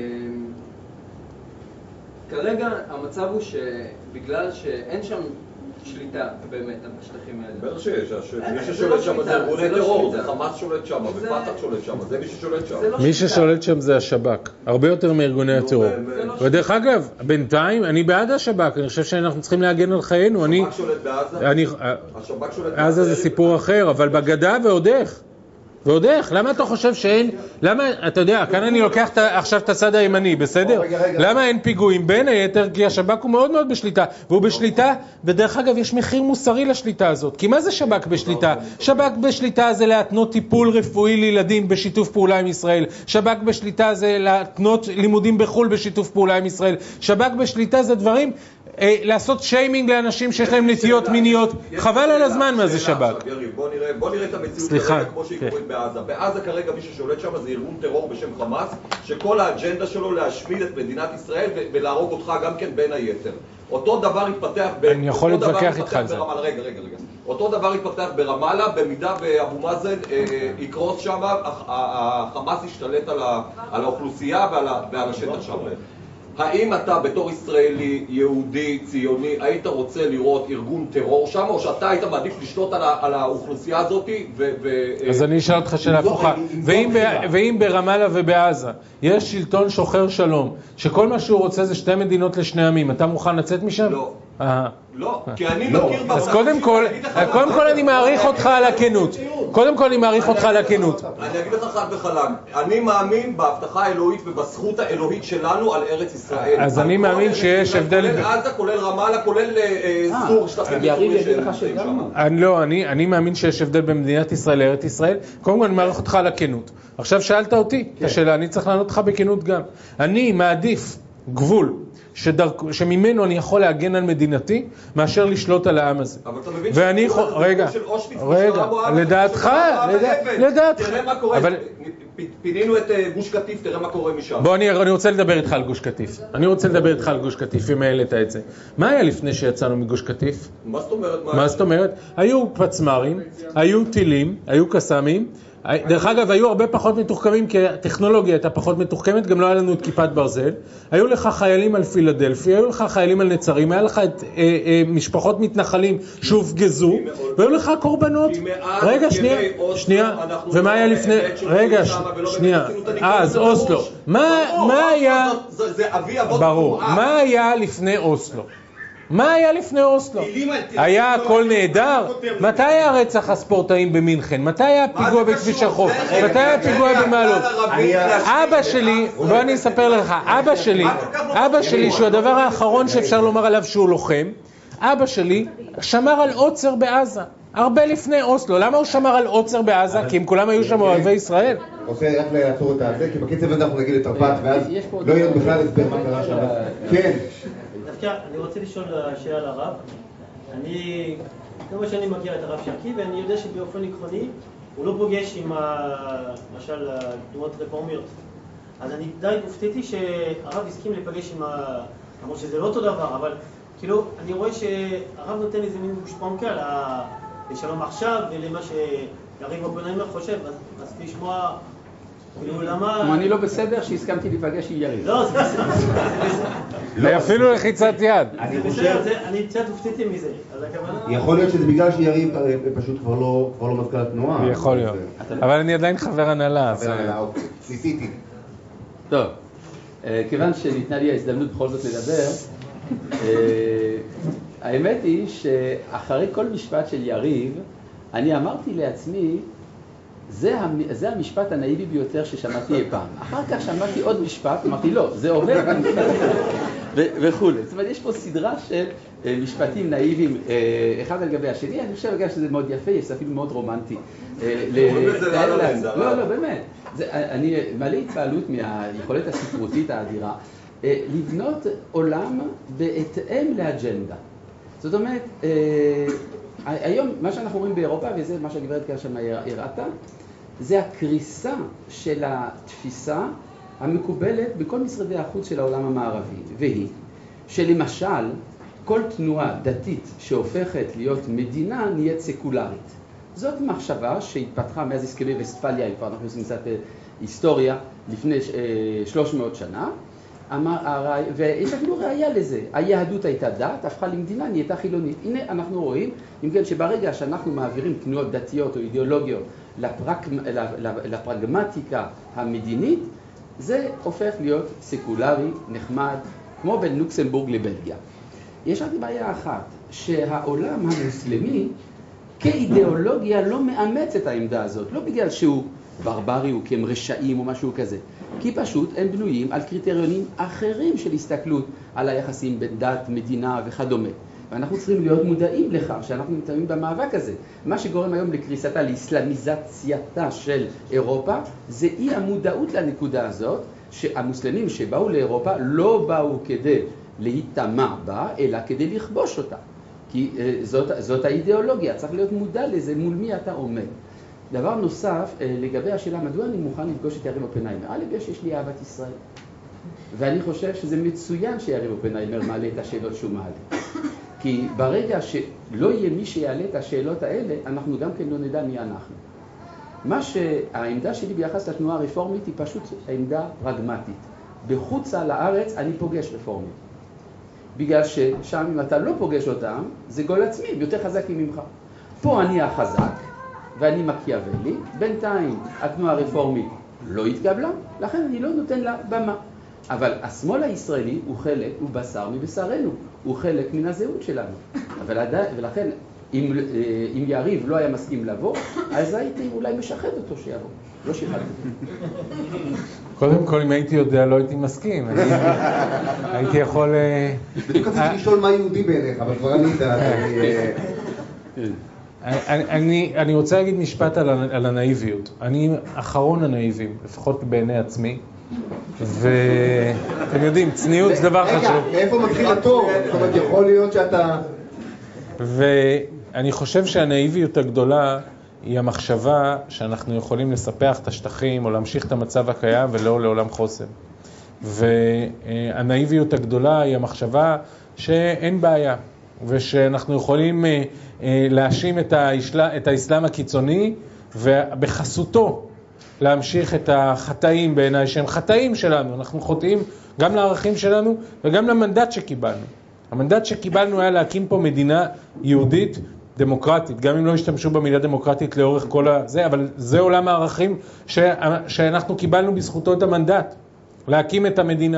כרגע המצב הוא שבגלל שאין שם שליטה באמת על השטחים האלה. בטח שיש, מי ששולט שם זה ארגוני טרור, זה חמאס שולט שם, ופתח שולט שם, זה מי ששולט שם. מי ששולט שם זה השב"כ, הרבה יותר מארגוני הטרור. ודרך אגב, בינתיים אני בעד השב"כ, אני חושב שאנחנו צריכים להגן על חיינו. השב"כ שולט בעזה? השב"כ שולט בעזה? עזה זה סיפור אחר, אבל בגדה ועוד איך. ועוד איך, למה אתה חושב שאין, למה, אתה יודע, כאן אני לוקח עכשיו את הצד הימני, בסדר? למה אין פיגועים? בין היתר, כי השב"כ הוא מאוד מאוד בשליטה, והוא בשליטה, ודרך אגב, יש מחיר מוסרי לשליטה הזאת. כי מה זה שב"כ בשליטה? שב"כ בשליטה זה להתנות טיפול רפואי לילדים בשיתוף פעולה עם ישראל. שב"כ בשליטה זה להתנות לימודים בחול בשיתוף פעולה עם ישראל. שב"כ בשליטה זה דברים, אה, לעשות שיימינג לאנשים שיש להם נטיות מיניות. חבל על הזמן מה זה שב"כ. בוא נראה, בוא נראה את המציאות כרגע כמו שהיא קורית בעזה. בעזה כרגע מי ששולט שם זה ארגון טרור בשם חמאס, שכל האג'נדה שלו להשמיד את מדינת ישראל ולהרוג אותך גם כן בין היתר. אותו דבר התפתח ב... אני יכול להתווכח איתך על זה. רגע, רגע, רגע. אותו דבר התפתח ברמאללה, במידה ואבו מאזן יקרוס שם, החמאס ישתלט על האוכלוסייה ועל השטח שם. האם אתה בתור ישראלי, יהודי, ציוני, היית רוצה לראות ארגון טרור שם, או שאתה היית מעדיף לשלוט על, על האוכלוסייה הזאת? ו, ו, אז אני אשאל אותך שאלה הפוכה. ואם, ב, ואם ברמאללה ובעזה יש שלטון שוחר שלום, שכל מה שהוא רוצה זה שתי מדינות לשני עמים, אתה מוכן לצאת משם? לא. אה. לא, כי אני מכיר... אז קודם כל, קודם כל אני מעריך אותך על הכנות. קודם כל אני מעריך אותך על הכנות. אני אגיד לך חד וחלק, אני מאמין בהבטחה האלוהית ובזכות האלוהית שלנו על ארץ ישראל. אז אני מאמין שיש הבדל... כולל עזה, כולל רמאללה, כולל סור, שטחים יגיד לך שגם... לא, אני מאמין שיש הבדל בין מדינת ישראל לארץ ישראל. קודם כל אני מעריך אותך על הכנות. עכשיו שאלת אותי את השאלה, אני צריך לענות לך בכנות גם. אני מעדיף גבול שדרכ... שממנו אני יכול להגן על מדינתי, מאשר לשלוט על העם הזה. אבל אתה מבין ואני יכול... רגע, רגע, לדעתך, לדעתך. תראה מה קורה, אבל... פינינו את גוש קטיף, תראה מה קורה משם. בוא, אני, אני רוצה לדבר איתך על גוש קטיף. אני רוצה לדבר איתך על גוש קטיף, אם העלית את זה. מה היה לפני שיצאנו מגוש קטיף? מה זאת אומרת? מה זאת אומרת? היו פצמרים, היו טילים, היו קסאמים. דרך אגב, היו הרבה פחות מתוחכמים, כי הטכנולוגיה הייתה פחות מתוחכמת, גם לא היה לנו את כיפת ברזל. היו לך חיילים על פילדלפי, היו לך חיילים על נצרים, היה לך את אה, אה, משפחות מתנחלים שהופגזו, והיו לך קורבנות. רגע, שנייה, שנייה, ומה היה לפני... רגע, שנייה, אז אוסלו. מה היה... ברור, מה היה לפני אוסלו? מה היה לפני אוסלו? היה הכל נהדר? מתי היה רצח הספורטאים במינכן? מתי היה פיגוע בכביש החוף? מתי היה פיגוע במעלות? אבא שלי, בוא אני אספר לך, אבא שלי, אבא שלי שהוא הדבר האחרון שאפשר לומר עליו שהוא לוחם, אבא שלי שמר על עוצר בעזה, הרבה לפני אוסלו. למה הוא שמר על עוצר בעזה? כי הם כולם היו שם אוהבי ישראל. רוצה רק לעצור את זה, כי בקצב הזה אנחנו נגיד לתרפ"ט, ואז לא יהיה בכלל הסבר מה קרה שם. כן. אני רוצה לשאול שאלה על הרב. אני, כמה שאני מכיר את הרב שרקי, ואני יודע שבאופן עקרוני הוא לא פוגש עם למשל תנועות רפורמיות. אז אני די הופתעתי שהרב הסכים לפגש עם ה... למרות שזה לא אותו דבר, אבל כאילו אני רואה שהרב נותן איזה מין גושפנקה לשלום עכשיו ולמה שיריב אופנהיימר חושב, אז לשמוע... כמו אני לא בסדר שהסכמתי להיפגש עם יריב. לא, זה בסדר. אפילו לחיצת יד. זה בסדר, אני קצת הופתעתי מזה. יכול להיות שזה בגלל שיריב פשוט כבר לא מזכ"ל התנועה. יכול להיות. אבל אני עדיין חבר הנהלה. חבר הנהלה, אוקיי. ניסיתי. טוב, כיוון שניתנה לי ההזדמנות בכל זאת לדבר, האמת היא שאחרי כל משפט של יריב, אני אמרתי לעצמי, זה, זה המשפט הנאיבי ביותר ששמעתי אי פעם. אחר כך שמעתי עוד משפט, אמרתי לא, זה עובר את המשפט וכו'. זאת אומרת, יש פה סדרה של משפטים נאיביים, אחד על גבי השני. אני חושב אגב שזה מאוד יפה, יש אפילו מאוד רומנטי. לא, לא, באמת. אני מלא התפעלות מהיכולת הספרותית האדירה, לבנות עולם בהתאם לאג'נדה. זאת אומרת, היום מה שאנחנו רואים באירופה, וזה מה שהגברת כאן שם הראתה, זה הקריסה של התפיסה המקובלת בכל משרדי החוץ של העולם המערבי, והיא שלמשל כל תנועה דתית שהופכת להיות מדינה נהיית סקולרית. זאת מחשבה שהתפתחה מאז הסכמי וסטפליה, כבר אנחנו עושים קצת היסטוריה, לפני שלוש מאות שנה, ויש אפילו ראייה לזה. היהדות הייתה דת, הפכה למדינה, נהייתה חילונית. הנה אנחנו רואים, אם כן, שברגע שאנחנו מעבירים תנועות דתיות או אידיאולוגיות לפרק, לפרגמטיקה המדינית, זה הופך להיות סקולרי, נחמד, כמו בין לוקסמבורג לבלגיה. יש רק בעיה אחת, שהעולם המוסלמי כאידיאולוגיה לא מאמץ את העמדה הזאת, לא בגלל שהוא ברברי או כי הם רשעים או משהו כזה, כי פשוט הם בנויים על קריטריונים אחרים של הסתכלות על היחסים בין דת, מדינה וכדומה. ואנחנו צריכים להיות מודעים לכך שאנחנו נמצאים במאבק הזה. מה שגורם היום לקריסתה, לאסלאמיזצייתה של אירופה, זה אי המודעות לנקודה הזאת, שהמוסלמים שבאו לאירופה לא באו כדי להיטמע בה, אלא כדי לכבוש אותה. כי זאת, זאת האידיאולוגיה, צריך להיות מודע לזה, מול מי אתה עומד. דבר נוסף, לגבי השאלה, מדוע אני מוכן לפגוש את יריב אופנהיימר? א', יש לי אהבת ישראל. ואני חושב שזה מצוין שיריב אופנהיימר מעלה את השאלות שהוא מעלה. כי ברגע שלא יהיה מי שיעלה את השאלות האלה, אנחנו גם כן לא נדע מי אנחנו. מה שהעמדה שלי ביחס לתנועה הרפורמית היא פשוט עמדה פרגמטית. בחוצה לארץ אני פוגש רפורמים. בגלל ששם אם אתה לא פוגש אותם, זה גול עצמי, יותר חזקים ממך. פה אני החזק, ואני מקיאוולי, בינתיים התנועה הרפורמית לא התקבלה, לכן אני לא נותן לה במה. אבל השמאל הישראלי הוא חלק, הוא בשר מבשרנו, הוא חלק מן הזהות שלנו. אבל עדיין, ולכן, אם, אם יריב לא היה מסכים לבוא, אז הייתי אולי משחד אותו שיבוא. לא שיחדתי. קודם כל, אם הייתי יודע, לא הייתי מסכים. אני, הייתי יכול... בדיוק רציתי לשאול מה יהודי בעיניך, אבל כבר אני יודעת. אני, אני רוצה להגיד משפט על, על הנאיביות. אני אחרון הנאיבים, לפחות בעיני עצמי. ואתם יודעים, צניעות זה דבר חשוב. רגע, מאיפה מתחיל התור? זאת אומרת, יכול להיות שאתה... ואני חושב שהנאיביות הגדולה היא המחשבה שאנחנו יכולים לספח את השטחים או להמשיך את המצב הקיים ולא לעולם חוסן. והנאיביות הגדולה היא המחשבה שאין בעיה, ושאנחנו יכולים להאשים את האסלאם הקיצוני ובחסותו להמשיך את החטאים בעיניי שהם חטאים שלנו. אנחנו חוטאים גם לערכים שלנו וגם למנדט שקיבלנו. המנדט שקיבלנו היה להקים פה מדינה יהודית דמוקרטית, גם אם לא השתמשו במילה דמוקרטית לאורך כל הזה, אבל זה עולם הערכים ש... שאנחנו קיבלנו בזכותו את המנדט, להקים את המדינה.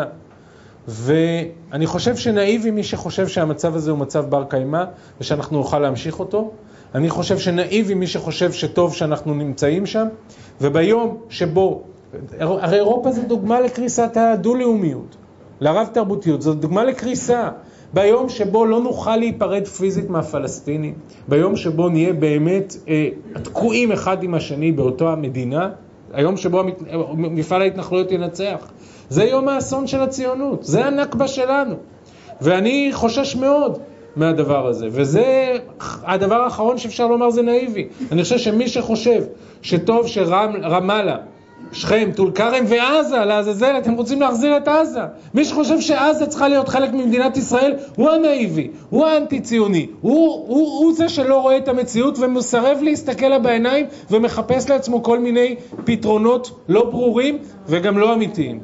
ואני חושב שנאיבי מי שחושב שהמצב הזה הוא מצב בר קיימא ושאנחנו נוכל להמשיך אותו. אני חושב שנאיבי מי שחושב שטוב שאנחנו נמצאים שם, וביום שבו, הרי אירופה זה דוגמה לקריסת הדו-לאומיות, לרב תרבותיות, זו דוגמה לקריסה. ביום שבו לא נוכל להיפרד פיזית מהפלסטינים, ביום שבו נהיה באמת אה, תקועים אחד עם השני באותה המדינה, היום שבו מפעל ההתנחלויות ינצח, זה יום האסון של הציונות, זה הנכבה שלנו. ואני חושש מאוד מהדבר הזה, וזה הדבר האחרון שאפשר לומר, זה נאיבי. אני חושב שמי שחושב שטוב שרמאללה, שכם, טול כרם ועזה, לעזאזל, אתם רוצים להחזיר את עזה. מי שחושב שעזה צריכה להיות חלק ממדינת ישראל, הוא הנאיבי, הוא האנטי-ציוני, הוא, הוא, הוא זה שלא רואה את המציאות ומסרב להסתכל לה בעיניים ומחפש לעצמו כל מיני פתרונות לא ברורים וגם לא אמיתיים.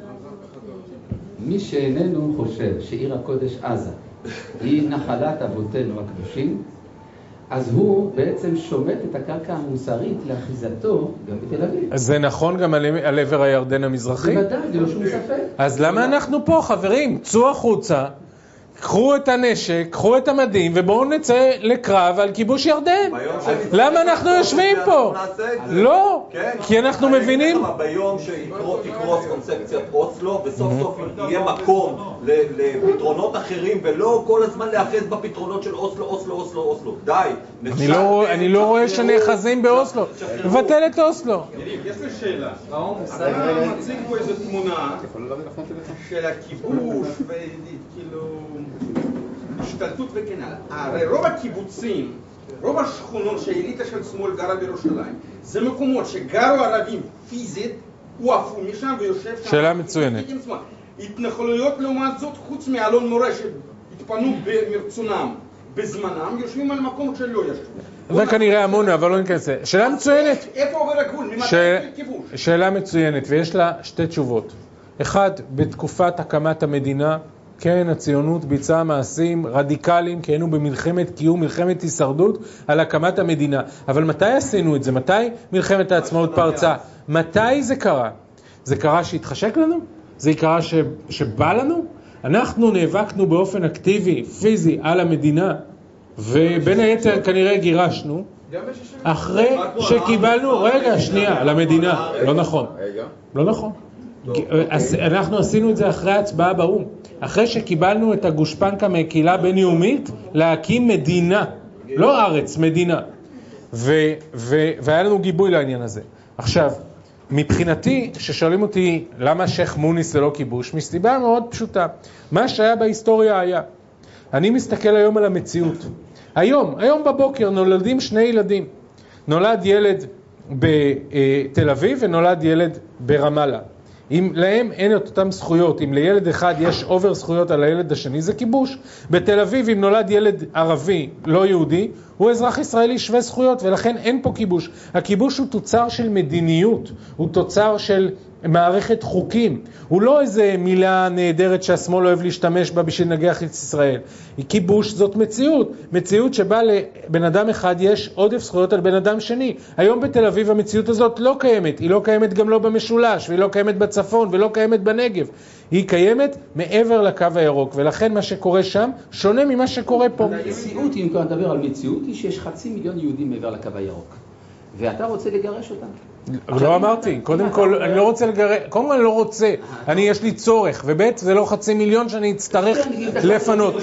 מי שאיננו חושב שעיר הקודש עזה היא נחלת אבותינו הקדושים, אז הוא בעצם שומט את הקרקע המוסרית לאחיזתו גם בתל אביב. אז זה נכון גם על, על עבר הירדן המזרחי? בוודאי, זה לא שום ספק. אז למה אנחנו פה, חברים? צאו החוצה, קחו את הנשק, קחו את המדים, ובואו נצא לקרב על כיבוש ירדן. למה אנחנו יושבים פה? לא, כי אנחנו מבינים... ביום שתקרוס קונספציית אוסלו, וסוף סוף יהיה מקום לפתרונות אחרים, ולא כל הזמן להאחז בפתרונות של אוסלו, אוסלו, אוסלו, אוסלו. די. אני לא רואה שנאחזים באוסלו. מבטל את אוסלו. יש לי שאלה. אתה מציג פה איזו תמונה של הכיבוש, וכאילו... השתלטות וכן הלאה. הרי רוב הקיבוצים, רוב השכונות שהאליטה של שמאל גרה בירושלים, זה מקומות שגרו ערבים פיזית, הועפו משם ויושב שם. שאלה מצוינת. התנחלויות לעומת זאת, חוץ מאלון מורה שהתפנו מרצונם בזמנם, יושבים על מקום שלא ישבו. זה כנראה עמונה, אבל לא ניכנס. שאלה מצוינת. איפה עובר הגבול? ממתי כיבוש? שאלה מצוינת, ויש לה שתי תשובות. אחד, בתקופת הקמת המדינה, כן, הציונות ביצעה מעשים רדיקליים, כי היינו במלחמת קיום, מלחמת הישרדות על הקמת המדינה. אבל מתי עשינו את זה? מתי מלחמת העצמאות פרצה? מתי זה קרה? זה קרה שהתחשק לנו? זה קרה ש... שבא לנו? אנחנו נאבקנו באופן אקטיבי, פיזי, על המדינה, ובין היתר כנראה גירשנו, אחרי שקיבלנו, רגע, שנייה, למדינה, לא נכון, לא נכון. אנחנו עשינו את זה אחרי ההצבעה באו"ם, אחרי שקיבלנו את הגושפנקה מהקהילה הבינלאומית להקים מדינה, לא ארץ, מדינה. והיה לנו גיבוי לעניין הזה. עכשיו, מבחינתי, ששואלים אותי למה שייח' מוניס זה לא כיבוש, מסיבה מאוד פשוטה. מה שהיה בהיסטוריה היה. אני מסתכל היום על המציאות. היום, היום בבוקר נולדים שני ילדים. נולד ילד בתל אביב ונולד ילד ברמאללה. אם להם אין את אותם זכויות, אם לילד אחד יש אובר זכויות על הילד השני, זה כיבוש. בתל אביב, אם נולד ילד ערבי, לא יהודי, הוא אזרח ישראלי שווה זכויות, ולכן אין פה כיבוש. הכיבוש הוא תוצר של מדיניות, הוא תוצר של מערכת חוקים. הוא לא איזה מילה נהדרת שהשמאל אוהב להשתמש בה בשביל לנגח את ישראל. כיבוש זאת מציאות, מציאות שבה לבן אדם אחד יש עודף זכויות על בן אדם שני. היום בתל אביב המציאות הזאת לא קיימת, היא לא קיימת גם לא במשולש, והיא לא קיימת בצפון ולא קיימת בנגב. היא קיימת מעבר לקו הירוק, ולכן מה שקורה שם שונה ממה שקורה פה. המציאות, אם כבר נדבר על מציאות, היא שיש חצי מיליון יהודים מעבר לקו הירוק. ואתה רוצה לגרש אותם. לא אמרתי, קודם כל אני לא רוצה לגרש, קודם כל אני לא רוצה, אני יש לי צורך, ובית זה לא חצי מיליון שאני אצטרך לפנות,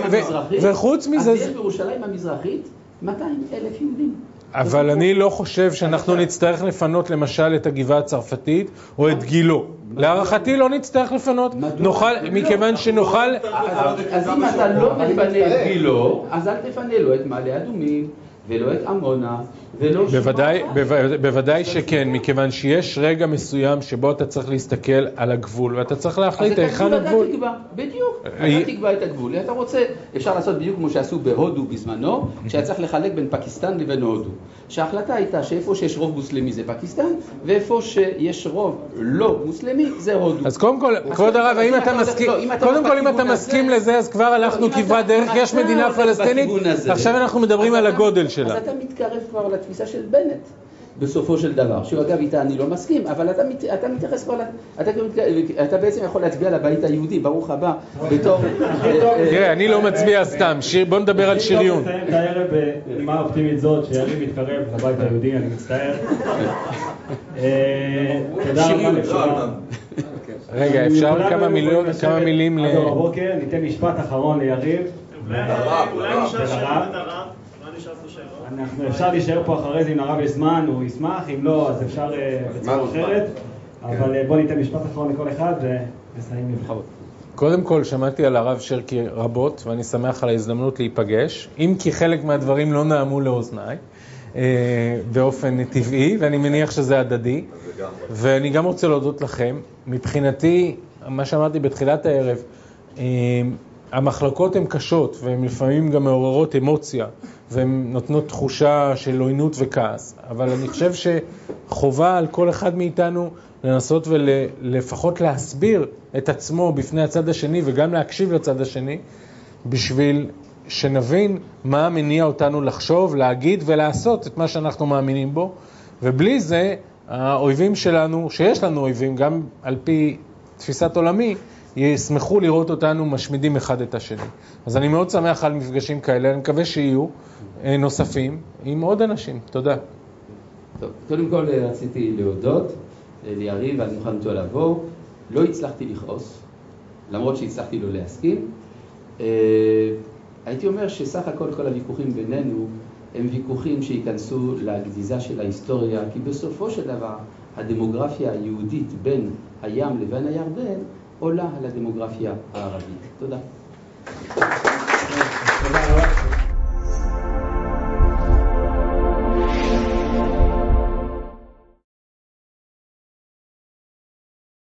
וחוץ מזה... אז יש בירושלים המזרחית מאתיים אלף יהודים. אבל אני לא חושב שאנחנו נצטרך לפנות למשל את הגבעה הצרפתית או את גילו. להערכתי לא נצטרך לפנות, נוכל, מכיוון שנוכל... אז אם אתה לא מפנה את גילו, אז אל תפנה לו את מעלה אדומים ולא את עמונה. בוודאי, בוודאי שכן, מכיוון שיש רגע מסוים שבו אתה צריך להסתכל על הגבול, ואתה צריך להחליט היכן הגבול. אז אתה תקבע, בדיוק, אתה תקבע את הגבול. אתה רוצה, אפשר לעשות בדיוק כמו שעשו בהודו בזמנו, שהיה צריך לחלק בין פקיסטן לבין הודו. שההחלטה הייתה שאיפה שיש רוב מוסלמי זה פקיסטן, ואיפה שיש רוב לא מוסלמי זה הודו. אז קודם כל, כבוד הרב, האם אתה מסכים, קודם כל אם אתה מסכים לזה, אז כבר הלכנו כברת דרך, יש מדינה פלסטינית, עכשיו אנחנו מדברים על הגודל שלה. אז אתה מתקרב כבר לתפיסה של בנט, בסופו של דבר, שהוא אגב איתה אני לא מסכים, אבל אתה, מת, אתה מתייחס כבר, אתה, אתה בעצם יכול להצביע לבית היהודי, ברוך הבא, בתור... תראה, אני לא מצביע סתם, בוא נדבר על שריון. אני לא מסיים את הערב בנימה אופטימית זאת, שיריב מתקרב לבית היהודי, אני מצטער. תודה רבה לכולם. רגע, אפשר כמה מילים ל... עד אור הבוקר, ניתן משפט אחרון ליריב. אולי נשאר שאלה את הרב. אנחנו אפשר להישאר פה אחרי זה, אם הרב יש זמן, הוא ישמח, אם לא, אז אפשר בצורה אחרת, אבל בוא ניתן משפט אחרון לכל אחד ונסיים לבחרות. קודם כל, שמעתי על הרב שרקי רבות, ואני שמח על ההזדמנות להיפגש, אם כי חלק מהדברים לא נעמו לאוזניי, באופן טבעי, ואני מניח שזה הדדי, ואני גם רוצה להודות לכם. מבחינתי, מה שאמרתי בתחילת הערב, המחלקות הן קשות, והן לפעמים גם מעוררות אמוציה, והן נותנות תחושה של עוינות וכעס. אבל אני חושב שחובה על כל אחד מאיתנו לנסות ולפחות להסביר את עצמו בפני הצד השני, וגם להקשיב לצד השני, בשביל שנבין מה מניע אותנו לחשוב, להגיד ולעשות את מה שאנחנו מאמינים בו. ובלי זה, האויבים שלנו, שיש לנו אויבים, גם על פי תפיסת עולמי, ישמחו לראות אותנו משמידים אחד את השני. אז אני מאוד שמח על מפגשים כאלה, אני מקווה שיהיו נוספים עם עוד אנשים. תודה. טוב, קודם כל רציתי להודות ליריב ועל מוכנותו לבוא. לא הצלחתי לכעוס, למרות שהצלחתי לא להסכים. הייתי אומר שסך הכל כל הוויכוחים בינינו הם ויכוחים שייכנסו לגדיזה של ההיסטוריה, כי בסופו של דבר הדמוגרפיה היהודית בין הים לבין הירדן עולה על הדמוגרפיה הערבית. תודה. תודה רבה.